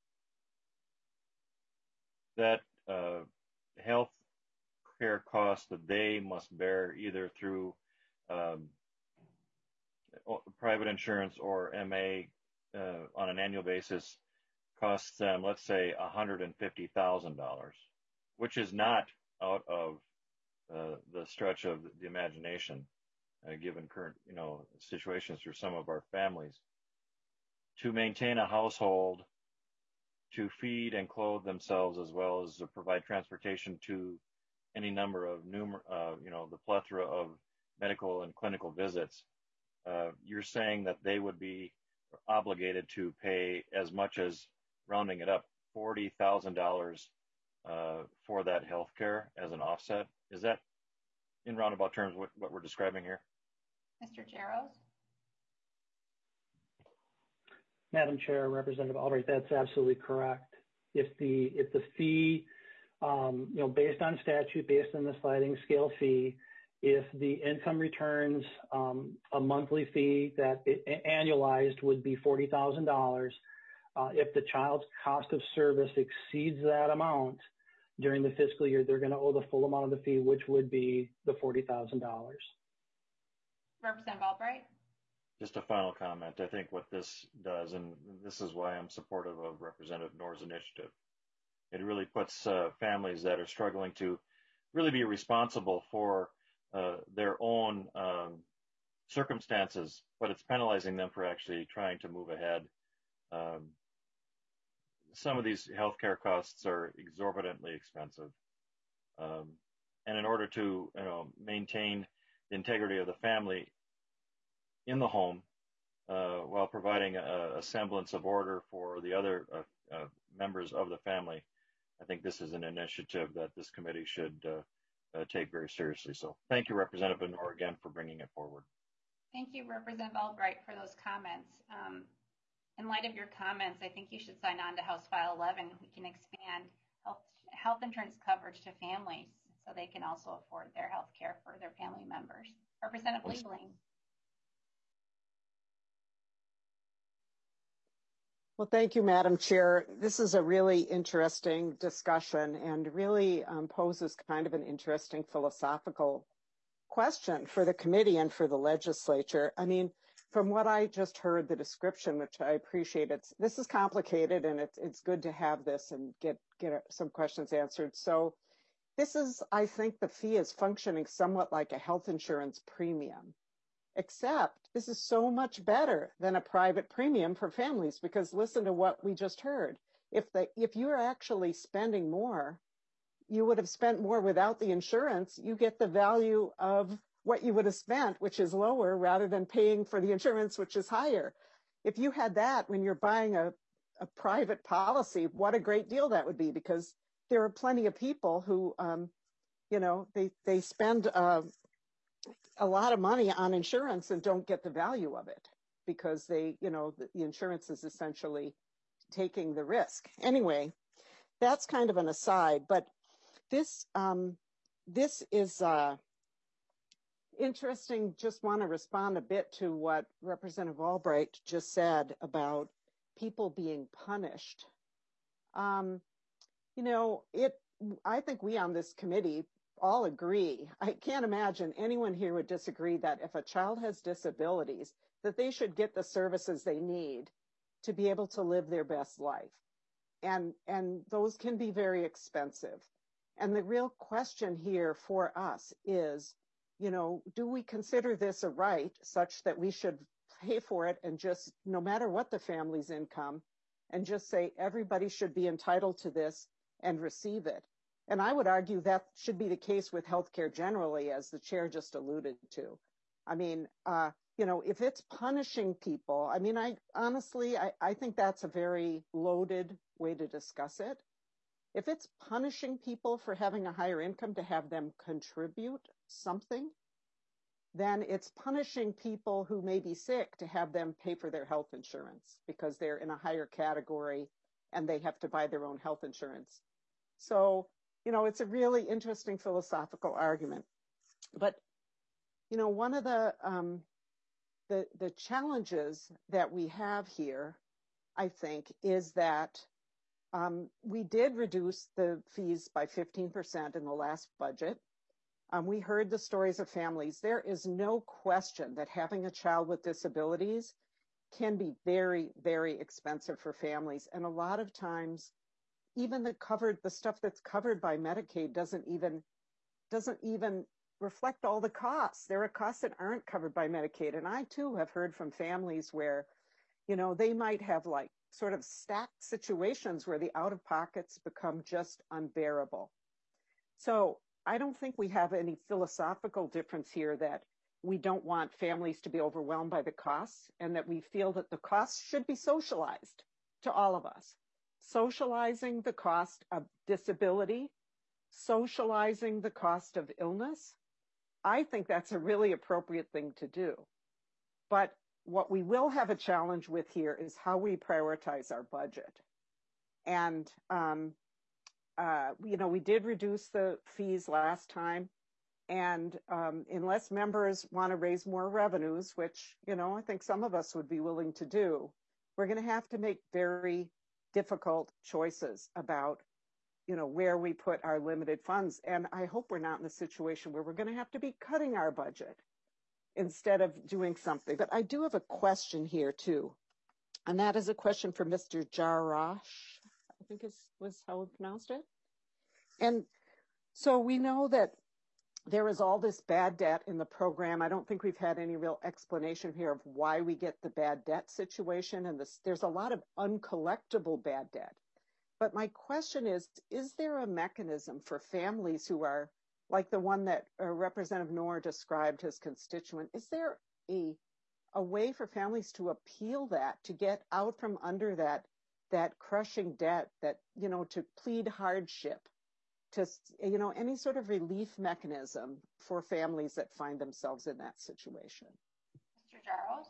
that uh, health care costs that they must bear either through um, private insurance or M A uh, on an annual basis costs them, let's say, one hundred fifty thousand dollars, which is not out of uh, the stretch of the imagination, uh, given current, you know, situations for some of our families. To maintain a household, to feed and clothe themselves, as well as to provide transportation to any number of numer uh, you know, the plethora of medical and clinical visits, uh, you're saying that they would be obligated to pay as much as, rounding it up, forty thousand dollars uh, for that health care as an offset. Is that, in roundabout terms, what, what we're describing here? Mister Jaros? Madam Chair, Representative Albright, that's absolutely correct. If the if the fee, um, you know, based on statute, based on the sliding scale fee, if the income returns um, a monthly fee that it, annualized would be forty thousand dollars, uh, if the child's cost of service exceeds that amount during the fiscal year, they're going to owe the full amount of the fee, which would be the forty thousand dollars. Representative Albright? Just a final comment. I think what this does, and this is why I'm supportive of Representative Knorr's initiative, it really puts uh, families that are struggling to really be responsible for uh, their own um, circumstances, but it's penalizing them for actually trying to move ahead. Um, some of these healthcare costs are exorbitantly expensive. Um, and in order to, you know, maintain the integrity of the family in the home, uh, while providing a, a semblance of order for the other uh, uh, members of the family. I think this is an initiative that this committee should uh, uh, take very seriously. So thank you, Representative Noor, again for bringing it forward. Thank you, Representative Albright, for those comments. Um, in light of your comments, I think you should sign on to House File eleven. We can expand health, health insurance coverage to families so they can also afford their health care for their family members. Representative Liebling. Well, thank you, Madam Chair. This is a really interesting discussion and really um, poses kind of an interesting philosophical question for the committee and for the legislature. I mean, from what I just heard, the description, which I appreciate, it's this is complicated, and it's it's good to have this and get get some questions answered. So, this is, I think, the fee is functioning somewhat like a health insurance premium. Except this is so much better than a private premium for families, because listen to what we just heard. If the if you're actually spending more, you would have spent more without the insurance. You get the value of what you would have spent, which is lower, rather than paying for the insurance, which is higher. If you had that when you're buying a, a private policy, what a great deal that would be, because there are plenty of people who, um, you know, they, they spend uh, a lot of money on insurance and don't get the value of it because they, you know, the, the insurance is essentially taking the risk. Anyway, that's kind of an aside, but this, um, this is uh, interesting. Just want to respond a bit to what Representative Albright just said about people being punished. Um, you know, it, I think we on this committee all agree. I can't imagine anyone here would disagree that if a child has disabilities, that they should get the services they need to be able to live their best life. And, and those can be very expensive. And the real question here for us is, you know, do we consider this a right such that we should pay for it and just, no matter what the family's income, and just say everybody should be entitled to this and receive it? And I would argue that should be the case with healthcare generally, as the chair just alluded to. I mean, uh, you know, if it's punishing people, I mean, I honestly, I, I think that's a very loaded way to discuss it. If it's punishing people for having a higher income to have them contribute something, then it's punishing people who may be sick to have them pay for their health insurance because they're in a higher category and they have to buy their own health insurance. So, you know, it's a really interesting philosophical argument. But, you know, one of the, um, the, the challenges that we have here, I think, is that um, we did reduce the fees by fifteen percent in the last budget. Um, we heard the stories of families. There is no question that having a child with disabilities can be very, very expensive for families. And a lot of times, even the covered, the stuff that's covered by Medicaid doesn't even, doesn't even reflect all the costs. There are costs that aren't covered by Medicaid. And I too have heard from families where, you know, they might have like sort of stacked situations where the out-of-pockets become just unbearable. So I don't think we have any philosophical difference here that we don't want families to be overwhelmed by the costs, and that we feel that the costs should be socialized to all of us. Socializing the cost of disability, socializing the cost of illness, I think that's a really appropriate thing to do. But what we will have a challenge with here is how we prioritize our budget. And, um, uh, you know, we did reduce the fees last time. And um, unless members want to raise more revenues, which, you know, I think some of us would be willing to do, we're going to have to make very difficult choices about, you know, where we put our limited funds. And I hope we're not in a situation where we're going to have to be cutting our budget instead of doing something. But I do have a question here too. And that is a question for Mister Jarash, I think is was how we pronounced it. And so we know that there is all this bad debt in the program. I don't think we've had any real explanation here of why we get the bad debt situation. And this, there's a lot of uncollectible bad debt. But my question is, is there a mechanism for families who are like the one that uh, Representative Noor described his constituent? Is there a a way for families to appeal that, to get out from under that, that crushing debt, that, you know, to plead hardship, to, you know, any sort of relief mechanism for families that find themselves in that situation. Mister Jaros?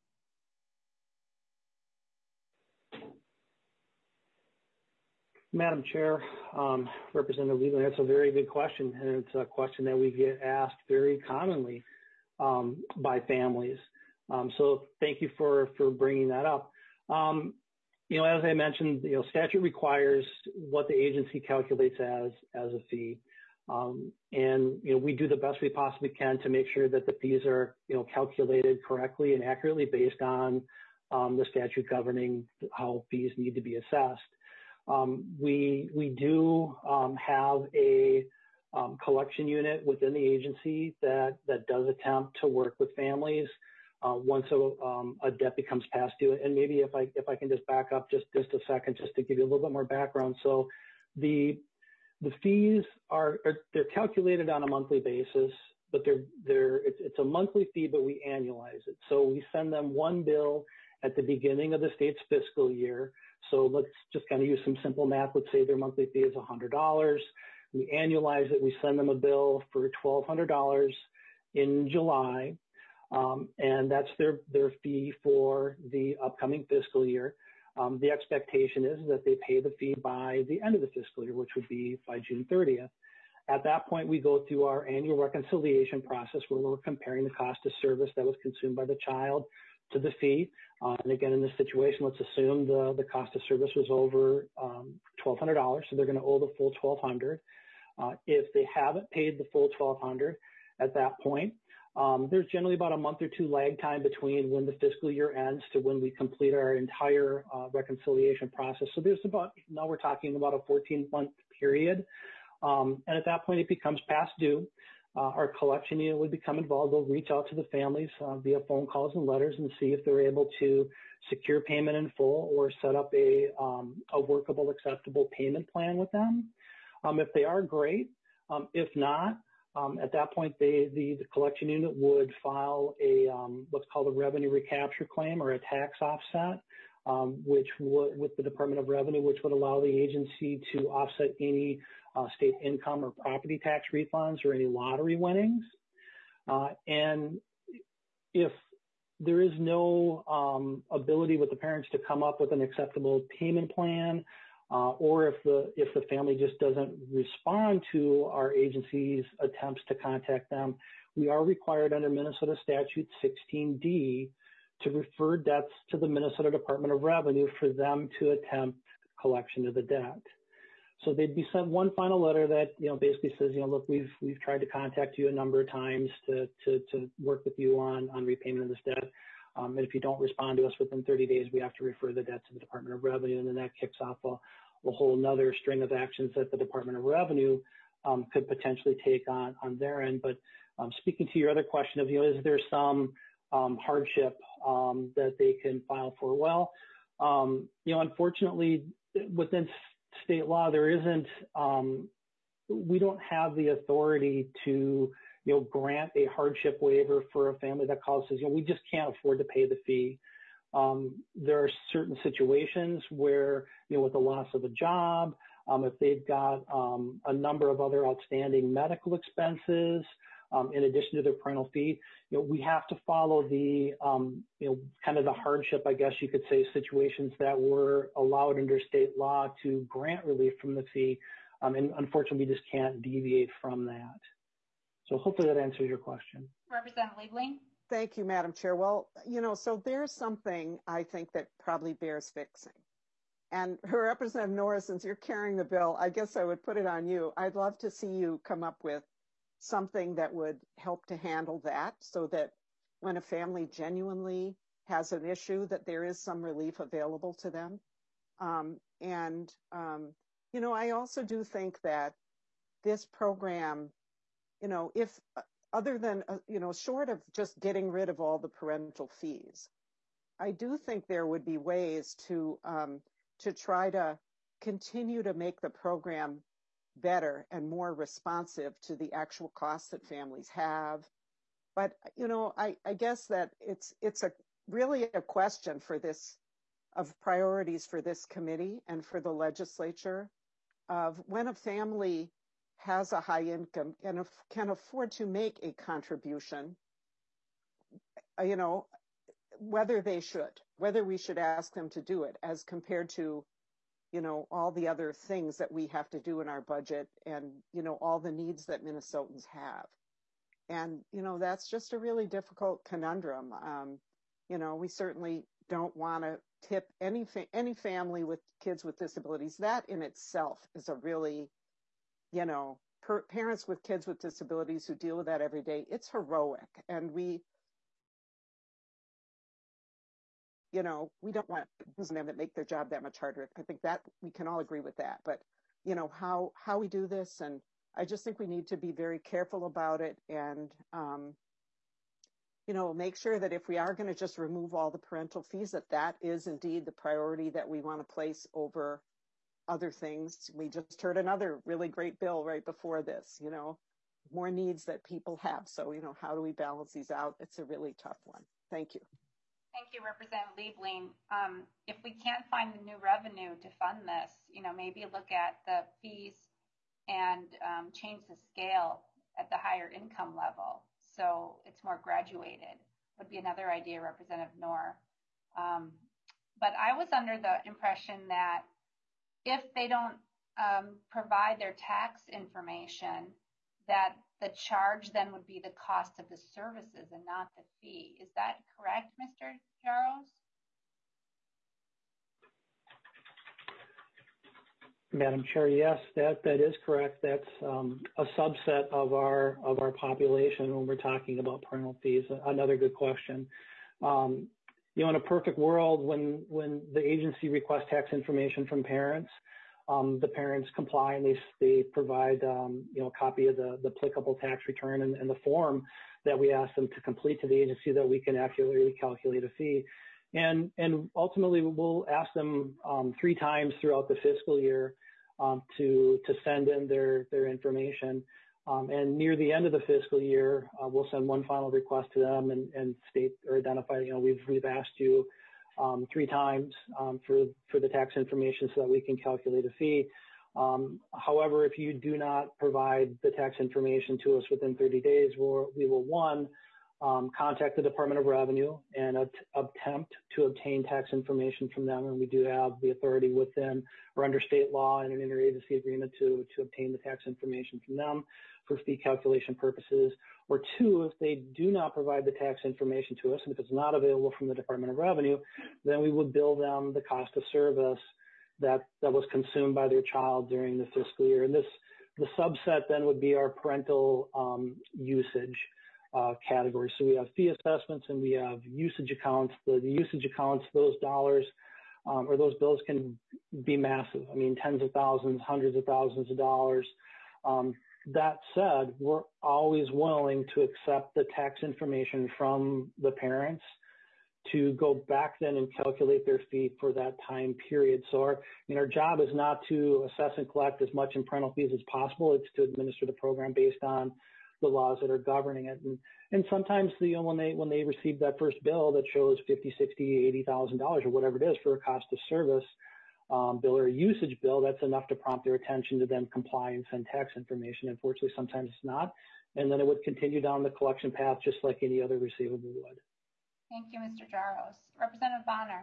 Madam Chair, um, Representative Liebling, that's a very good question, and it's a question that we get asked very commonly um, by families. Um, so thank you for, for bringing that up. Um, you know, as I mentioned, you know, statute requires what the agency calculates as, as a fee. Um, and, you know, we do the best we possibly can to make sure that the fees are, you know, calculated correctly and accurately based on um, the statute governing how fees need to be assessed. Um, we, we do um, have a um, collection unit within the agency that, that does attempt to work with families uh, once a, um, a debt becomes past due. And maybe if I, if I can just back up just, just a second, just to give you a little bit more background. So the, the fees are, are they're calculated on a monthly basis, but they're, they're, it's, it's a monthly fee, but we annualize it. So we send them one bill at the beginning of the state's fiscal year. So let's just kind of use some simple math. Let's say their monthly fee is one hundred dollars. We annualize it. We send them a bill for twelve hundred dollars in July. Um, and that's their, their fee for the upcoming fiscal year. Um, the expectation is that they pay the fee by the end of the fiscal year, which would be by June thirtieth. At that point, we go through our annual reconciliation process where we're comparing the cost of service that was consumed by the child to the fee. Uh, and again, in this situation, let's assume the, the cost of service was over um, twelve hundred dollars, so they're going to owe the full twelve hundred dollars. Uh, if they haven't paid the full twelve hundred dollars at that point, um, there's generally about a month or two lag time between when the fiscal year ends to when we complete our entire uh, reconciliation process. So there's about, now we're talking about a fourteen month period. Um, and at that point, it becomes past due. Uh, our collection unit would become involved. They'll reach out to the families uh, via phone calls and letters and see if they're able to secure payment in full or set up a, um, a workable, acceptable payment plan with them. Um, if they are, great. Um, if not, um, at that point, they, the, the collection unit would file a um, what's called a revenue recapture claim or a tax offset, um, which would, with the Department of Revenue, which would allow the agency to offset any Uh, state income or property tax refunds or any lottery winnings. Uh, and if there is no um, ability with the parents to come up with an acceptable payment plan, uh, or if the if the family just doesn't respond to our agency's attempts to contact them, we are required under Minnesota Statute sixteen D to refer debts to the Minnesota Department of Revenue for them to attempt collection of the debt. So they'd be sent one final letter that, you know, basically says, you know, look, we've we've tried to contact you a number of times to to, to work with you on, on repayment of this debt. Um, and if you don't respond to us within thirty days, we have to refer the debt to the Department of Revenue. And then that kicks off a, a whole nother string of actions that the Department of Revenue um, could potentially take on, on their end. But um, speaking to your other question of, you know, is there some um, hardship um, that they can file for? Well, um, you know, unfortunately, within state law, there isn't, um, we don't have the authority to, you know, grant a hardship waiver for a family that calls says, you know, we just can't afford to pay the fee. Um, there are certain situations where, you know, with the loss of a job, um, if they've got um, a number of other outstanding medical expenses, um, in addition to their parental fee, you know, we have to follow the, um, you know, kind of the hardship, I guess you could say, situations that were allowed under state law to grant relief from the fee. Um, and unfortunately, we just can't deviate from that. So hopefully that answers your question. Representative Liebling. Thank you, Madam Chair. Well, you know, so there's something I think that probably bears fixing. And Representative Norris, since you're carrying the bill, I guess I would put it on you. I'd love to see you come up with something that would help to handle that so that when a family genuinely has an issue, that there is some relief available to them. Um, and, um, you know, I also do think that this program, you know, if uh, other than, uh, you know, short of just getting rid of all the parental fees, I do think there would be ways to, um, to try to continue to make the program better and more responsive to the actual costs that families have, But, you know, I, I guess that it's it's a really a question for this, of priorities for this committee and for the legislature, of when a family has a high income and if, can afford to make a contribution, you know, whether they should, whether we should ask them to do it as compared to, you know, all the other things that we have to do in our budget and, you know, all the needs that Minnesotans have. And, you know, that's just a really difficult conundrum. Um, you know, we certainly don't want to tip any, fa- any family with kids with disabilities. That in itself is a really, you know, per- parents with kids with disabilities who deal with that every day, it's heroic. And we, you know, we don't want them that make their job that much harder. I think that we can all agree with that. But, you know, how, how we do this, and I just think we need to be very careful about it and, um, you know, make sure that if we are going to just remove all the parental fees, that that is indeed the priority that we want to place over other things. We just heard another really great bill right before this, you know, more needs that people have. So, you know, how do we balance these out? It's a really tough one. Thank you. Thank you, Representative Liebling. Um, if we can't find the new revenue to fund this, you know, maybe look at the fees and um, change the scale at the higher income level so it's more graduated would be another idea, Representative Knorr. Um, but I was under the impression that if they don't um, provide their tax information, that the charge then would be the cost of the services and not the fee. Is that correct, Mister Jaros? Madam Chair, yes, that, that is correct. That's um, a subset of our of our population when we're talking about parental fees. Another good question. Um, you know, in a perfect world, when when the agency requests tax information from parents, um, the parents comply and they they provide um, you know a copy of the, the applicable tax return and, and the form that we ask them to complete to the agency that we can accurately calculate a fee. And, and ultimately, we'll ask them um, three times throughout the fiscal year um, to, to send in their, their information. Um, and near the end of the fiscal year, uh, we'll send one final request to them and, and state or identify, you know, we've, we've asked you um, three times um, for, for the tax information so that we can calculate a fee. Um, however, if you do not provide the tax information to us within thirty days, we'll, we will, one, Um, contact the Department of Revenue and at, attempt to obtain tax information from them. And we do have the authority within or under state law and an interagency agreement to, to obtain the tax information from them for fee calculation purposes. Or two, if they do not provide the tax information to us, and if it's not available from the Department of Revenue, then we would bill them the cost of service that, that was consumed by their child during the fiscal year. And this, the subset then would be our parental um, usage Uh, categories. So we have fee assessments and we have usage accounts. The, the usage accounts, those dollars um, or those bills can be massive. I mean, tens of thousands, hundreds of thousands of dollars. Um, that said, we're always willing to accept the tax information from the parents to go back then and calculate their fee for that time period. So our, I mean, our job is not to assess and collect as much in parental fees as possible. It's to administer the program based on the laws that are governing it. And, and sometimes the, you know, when they when they receive that first bill that shows fifty, sixty, eighty thousand dollars or whatever it is for a cost of service um, bill or a usage bill, that's enough to prompt their attention to then comply and send tax information. Unfortunately, sometimes it's not. And then it would continue down the collection path just like any other receivable would. Thank you, Mister Jaros. Representative Bonner.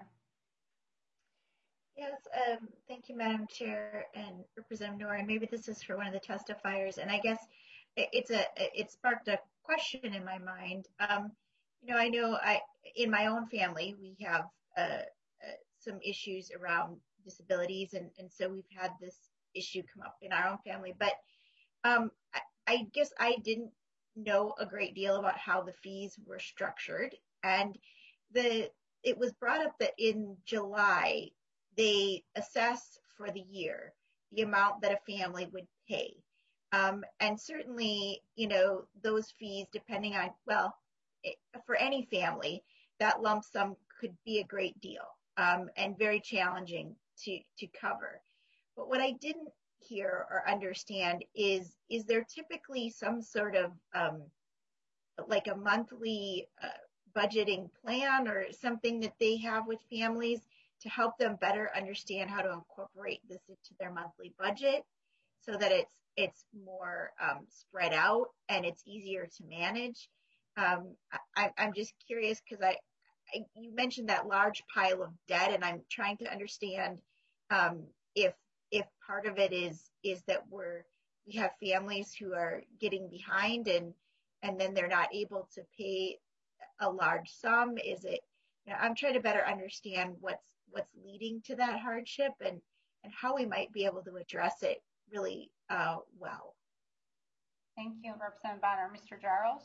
Yes, um, thank you, Madam Chair and Representative Knorr. And maybe this is for one of the testifiers. And I guess it's a it sparked a question in my mind. Um, you know, I know I in my own family we have uh, uh, some issues around disabilities, and, and so we've had this issue come up in our own family. But um, I, I guess I didn't know a great deal about how the fees were structured, and the it was brought up that in July they assess for the year the amount that a family would pay. Um, and certainly, you know, those fees, depending on, well, it, for any family, that lump sum could be a great deal um, and very challenging to, to cover. But what I didn't hear or understand is, is there typically some sort of um, like a monthly uh, budgeting plan or something that they have with families to help them better understand how to incorporate this into their monthly budget so that it's it's more um, spread out and it's easier to manage. Um, I, I'm just curious because I, I you mentioned that large pile of debt, and I'm trying to understand um, if if part of it is is that we're we have families who are getting behind and and then they're not able to pay a large sum. Is it, you know, I'm trying to better understand what's what's leading to that hardship and and how we might be able to address it really uh, well. Thank you, Representative Bonner. Mister Giles?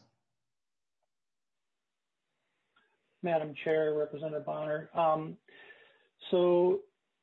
Madam Chair, Representative Bonner. Um, so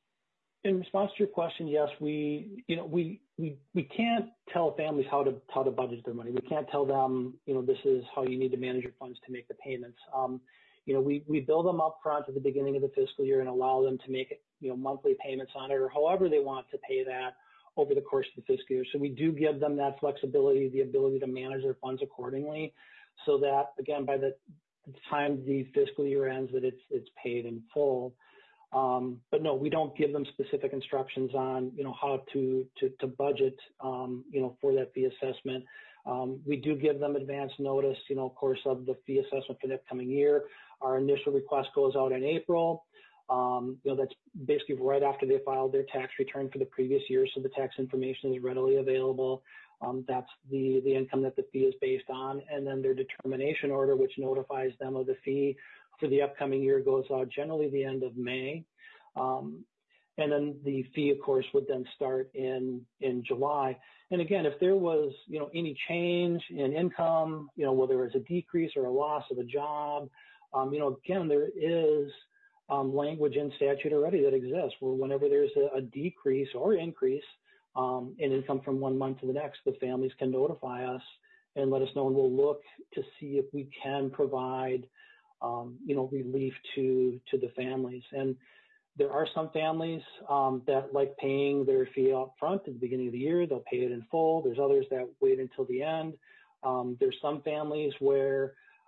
in response to your question, yes, we, you know, we, we, we can't tell families how to, how to budget their money. We can't tell them, you know, this is how you need to manage your funds to make the payments. Um, you know, we, we bill them up front at the beginning of the fiscal year and allow them to make, you know, monthly payments on it or however they want to pay that over the course of the fiscal year. So we do give them that flexibility, the ability to manage their funds accordingly so that, again, by the time the fiscal year ends, that it's, it's paid in full. Um, but no, we don't give them specific instructions on, you know, how to, to, to budget, um, you know, for that fee assessment. Um, we do give them advance notice, you know, of course, of the fee assessment for the upcoming year. Our initial request goes out in April. Um, you know, that's basically right after they filed their tax return for the previous year. So the tax information is readily available. Um, that's the, the income that the fee is based on. And then their determination order, which notifies them of the fee for the upcoming year, goes out generally the end of May. Um, and then the fee, of course, would then start in, in July. And again, if there was, you know, any change in income, you know, whether it's a decrease or a loss of a job, um, you know, again, there is um, language in statute already that exists where whenever there's a, a decrease or increase um, in income from one month to the next, the families can notify us and let us know, and we'll look to see if we can provide, um, you know, relief to to the families. And there are some families um, that like paying their fee up front at the beginning of the year. They'll pay it in full. There's others that wait until the end. Um, there's some families where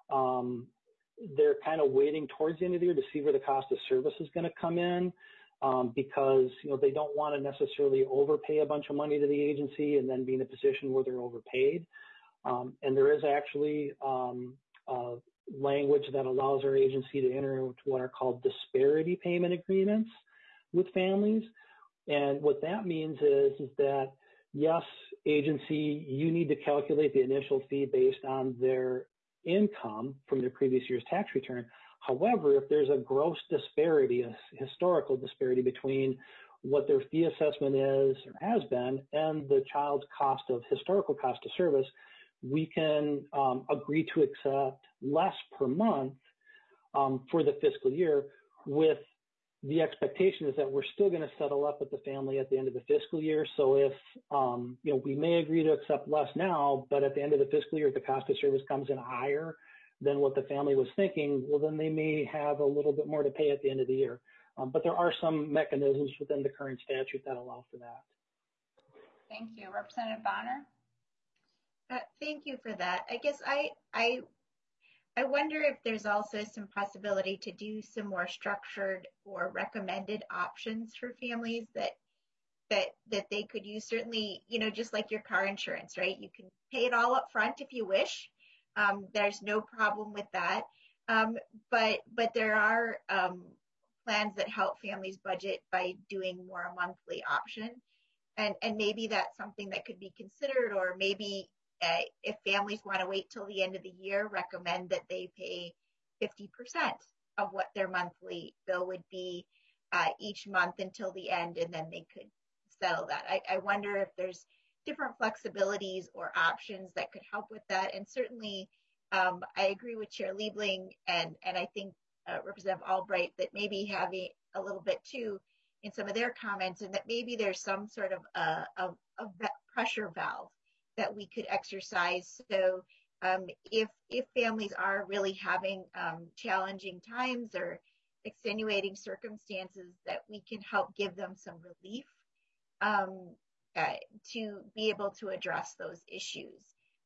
um, they're kind of waiting towards the end of the year to see where the cost of service is going to come in um, because, you know, they don't want to necessarily overpay a bunch of money to the agency and then be in a position where they're overpaid. Um, and there is actually um, uh, language that allows our agency to enter into what are called disparity payment agreements with families. And what that means is, is that, yes, agency, you need to calculate the initial fee based on their income from their previous year's tax return. However, if there's a gross disparity, a historical disparity between what their fee assessment is or has been and the child's cost of historical cost of service, we can um, agree to accept less per month um, for the fiscal year, with the expectation is that we're still going to settle up with the family at the end of the fiscal year. So if, um, you know, we may agree to accept less now, but at the end of the fiscal year, if the cost of service comes in higher than what the family was thinking, well, then they may have a little bit more to pay at the end of the year. Um, but there are some mechanisms within the current statute that allow for that. Thank you. Representative Bonner? Uh, thank you for that. I guess I, I, I wonder if there's also some possibility to do some more structured or recommended options for families that, that, that they could use. Certainly, you know, just like your car insurance, right? You can pay it all up front if you wish. Um, there's no problem with that. Um, but, but there are um, plans that help families budget by doing more a monthly option. And, and maybe that's something that could be considered, or maybe Uh, if families want to wait till the end of the year, recommend that they pay fifty percent of what their monthly bill would be uh, each month until the end, and then they could settle that. I, I wonder if there's different flexibilities or options that could help with that. And certainly, um, I agree with Chair Liebling and, and I think uh, Representative Albright that maybe having a little bit too in some of their comments, and that maybe there's some sort of a, a, a pressure valve that we could exercise. So um, if if families are really having um, challenging times or extenuating circumstances, that we can help give them some relief um, uh, to be able to address those issues.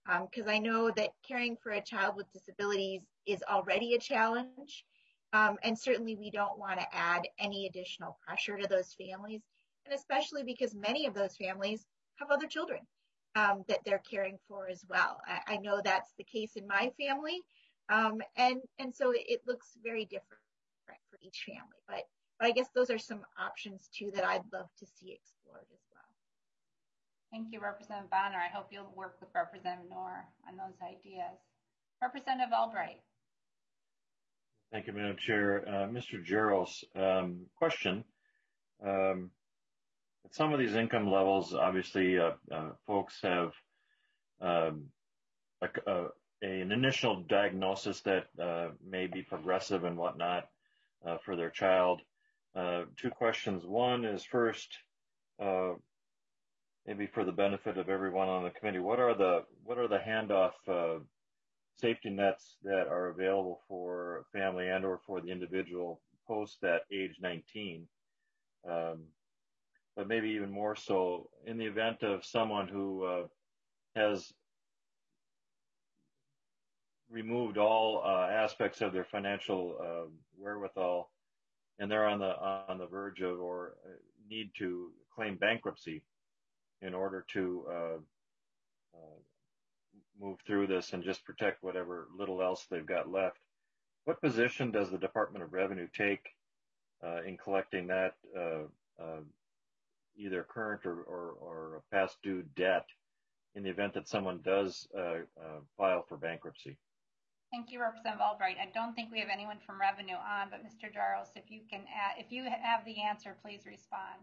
because um, I know that caring for a child with disabilities is already a challenge. Um, and certainly we don't want to add any additional pressure to those families, and especially because many of those families have other children um, that they're caring for as well. I, I know that's the case in my family, um, and, and so it, it looks very different for each family. But, but I guess those are some options too that I'd love to see explored as well. Thank you, Representative Bonner. I hope you'll work with Representative Noor on those ideas. Representative Albright. Thank you, Madam Chair. Uh, Mister Jaros, um, question. Um, at some of these income levels, obviously, uh, uh, folks have um, a, a, an initial diagnosis that uh, may be progressive and whatnot uh, for their child. Uh, two questions. One is first, uh, maybe for the benefit of everyone on the committee, what are the what are the handoff uh, safety nets that are available for family and or for the individual post that age nineteen? Um, but maybe even more so in the event of someone who uh, has removed all uh, aspects of their financial uh, wherewithal, and they're on the on the verge of or need to claim bankruptcy in order to uh, uh, move through this and just protect whatever little else they've got left. What position does the Department of Revenue take uh, in collecting that uh, uh, either current or, or, or past due debt in the event that someone does uh, uh, file for bankruptcy? Thank you, Representative Albright. I don't think we have anyone from Revenue on, but Mister Jaros, if you can, add, if you have the answer, please respond.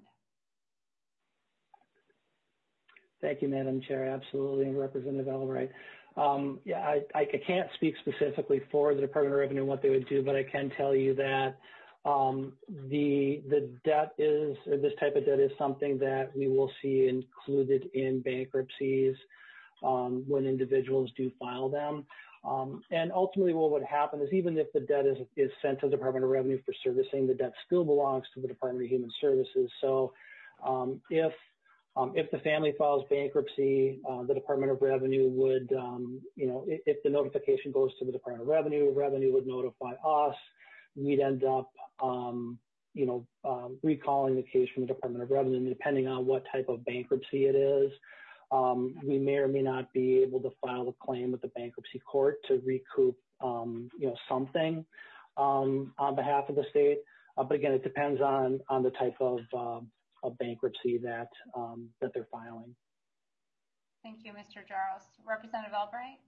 Thank you, Madam Chair. Absolutely, Representative Albright. Um, yeah, I, I can't speak specifically for the Department of Revenue and what they would do, but I can tell you that um, the the debt is, or this type of debt is something that we will see included in bankruptcies um, when individuals do file them. Um, and ultimately what would happen is even if the debt is, is sent to the Department of Revenue for servicing, the debt still belongs to the Department of Human Services. So um, if Um, if the family files bankruptcy, uh, the Department of Revenue would, um, you know, if, if the notification goes to the Department of Revenue, Revenue would notify us. We'd end up, um, you know, um, recalling the case from the Department of Revenue, and depending on what type of bankruptcy it is, um, we may or may not be able to file a claim with the bankruptcy court to recoup, um, you know, something um, on behalf of the state. Uh, but again, it depends on on the type of uh, of bankruptcy that um, that they're filing. Thank you, Mister Jaros. Representative Albright.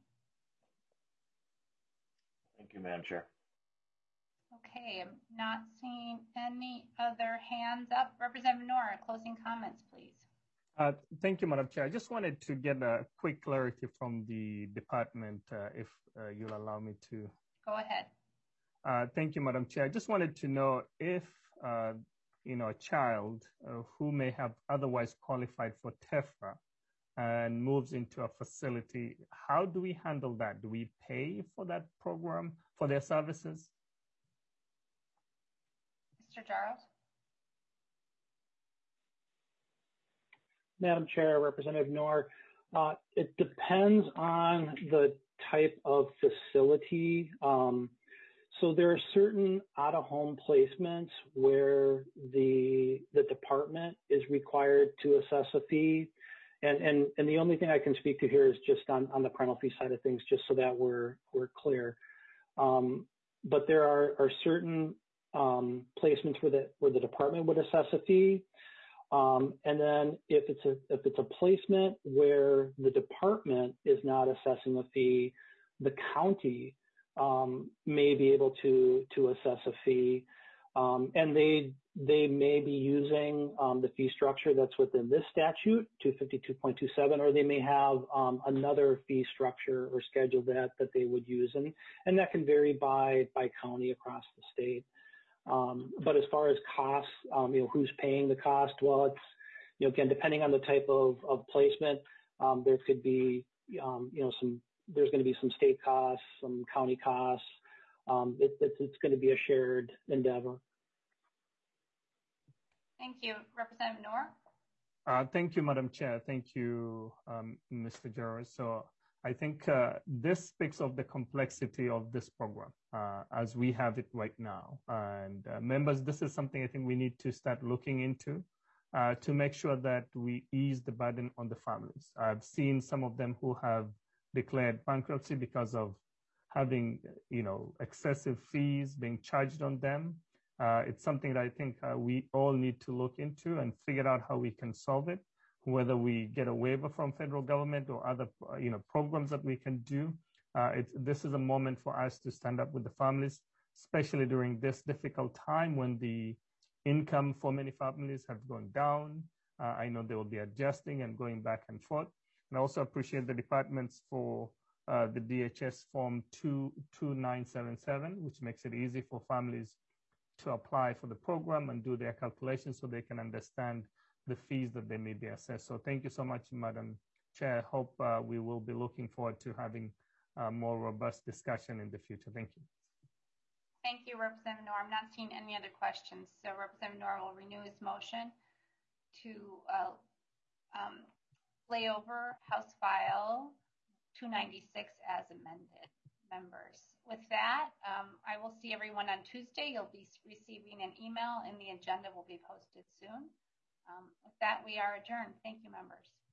Thank you, Madam Chair. Okay, I'm not seeing any other hands up. Representative Noor, closing comments, please. Uh, thank you, Madam Chair. I just wanted to get a quick clarity from the department, uh, if uh, you'll allow me to. Go ahead. Uh, thank you, Madam Chair. I just wanted to know if uh, you know, a child uh, who may have otherwise qualified for TEFRA and moves into a facility, how do we handle that? Do we pay for that program, for their services? Mister Jaros? Madam Chair, Representative Noor, uh, it depends on the type of facility. Um, So there are certain out-of-home placements where the the department is required to assess a fee, and and and the only thing I can speak to here is just on on the parental fee side of things, just so that we're we're clear. Um, but there are are certain um, placements where the where the department would assess a fee, um, and then if it's a if it's a placement where the department is not assessing a fee, the county Um, may be able to to assess a fee, um, and they they may be using um, the fee structure that's within this statute, two fifty-two point two seven, or they may have um, another fee structure or schedule that that they would use, and and that can vary by by county across the state. Um, but as far as costs, um, you know, who's paying the cost? Well, it's, you know, again, depending on the type of of placement, um, there could be um, you know some. There's going to be some state costs, some county costs. Um, it, it's, it's going to be a shared endeavor. Thank you. Representative Noor? Uh, thank you, Madam Chair. Thank you, um, Mister Jaros. So I think uh, this speaks of the complexity of this program uh, as we have it right now. And uh, members, this is something I think we need to start looking into uh, to make sure that we ease the burden on the families. I've seen some of them who have declared bankruptcy because of having, you know, excessive fees being charged on them. Uh, it's something that I think uh, we all need to look into and figure out how we can solve it, whether we get a waiver from federal government or other, uh, you know, programs that we can do. Uh, it's, this is a moment for us to stand up with the families, especially during this difficult time when the income for many families have gone down. Uh, I know they will be adjusting and going back and forth. And I also appreciate the departments for uh, the D H S form two two nine seven seven, which makes it easy for families to apply for the program and do their calculations so they can understand the fees that they may be assessed. So thank you so much, Madam Chair. Hope uh, we will be looking forward to having a more robust discussion in the future. Thank you. Thank you, Representative Noor. I'm not seeing any other questions. So Representative Noor will renew his motion to uh, um, lay over House File two ninety-six as amended. Members, with that, um, I will see everyone on Tuesday. You'll be receiving an email and the agenda will be posted soon. Um, with that, we are adjourned. Thank you, members.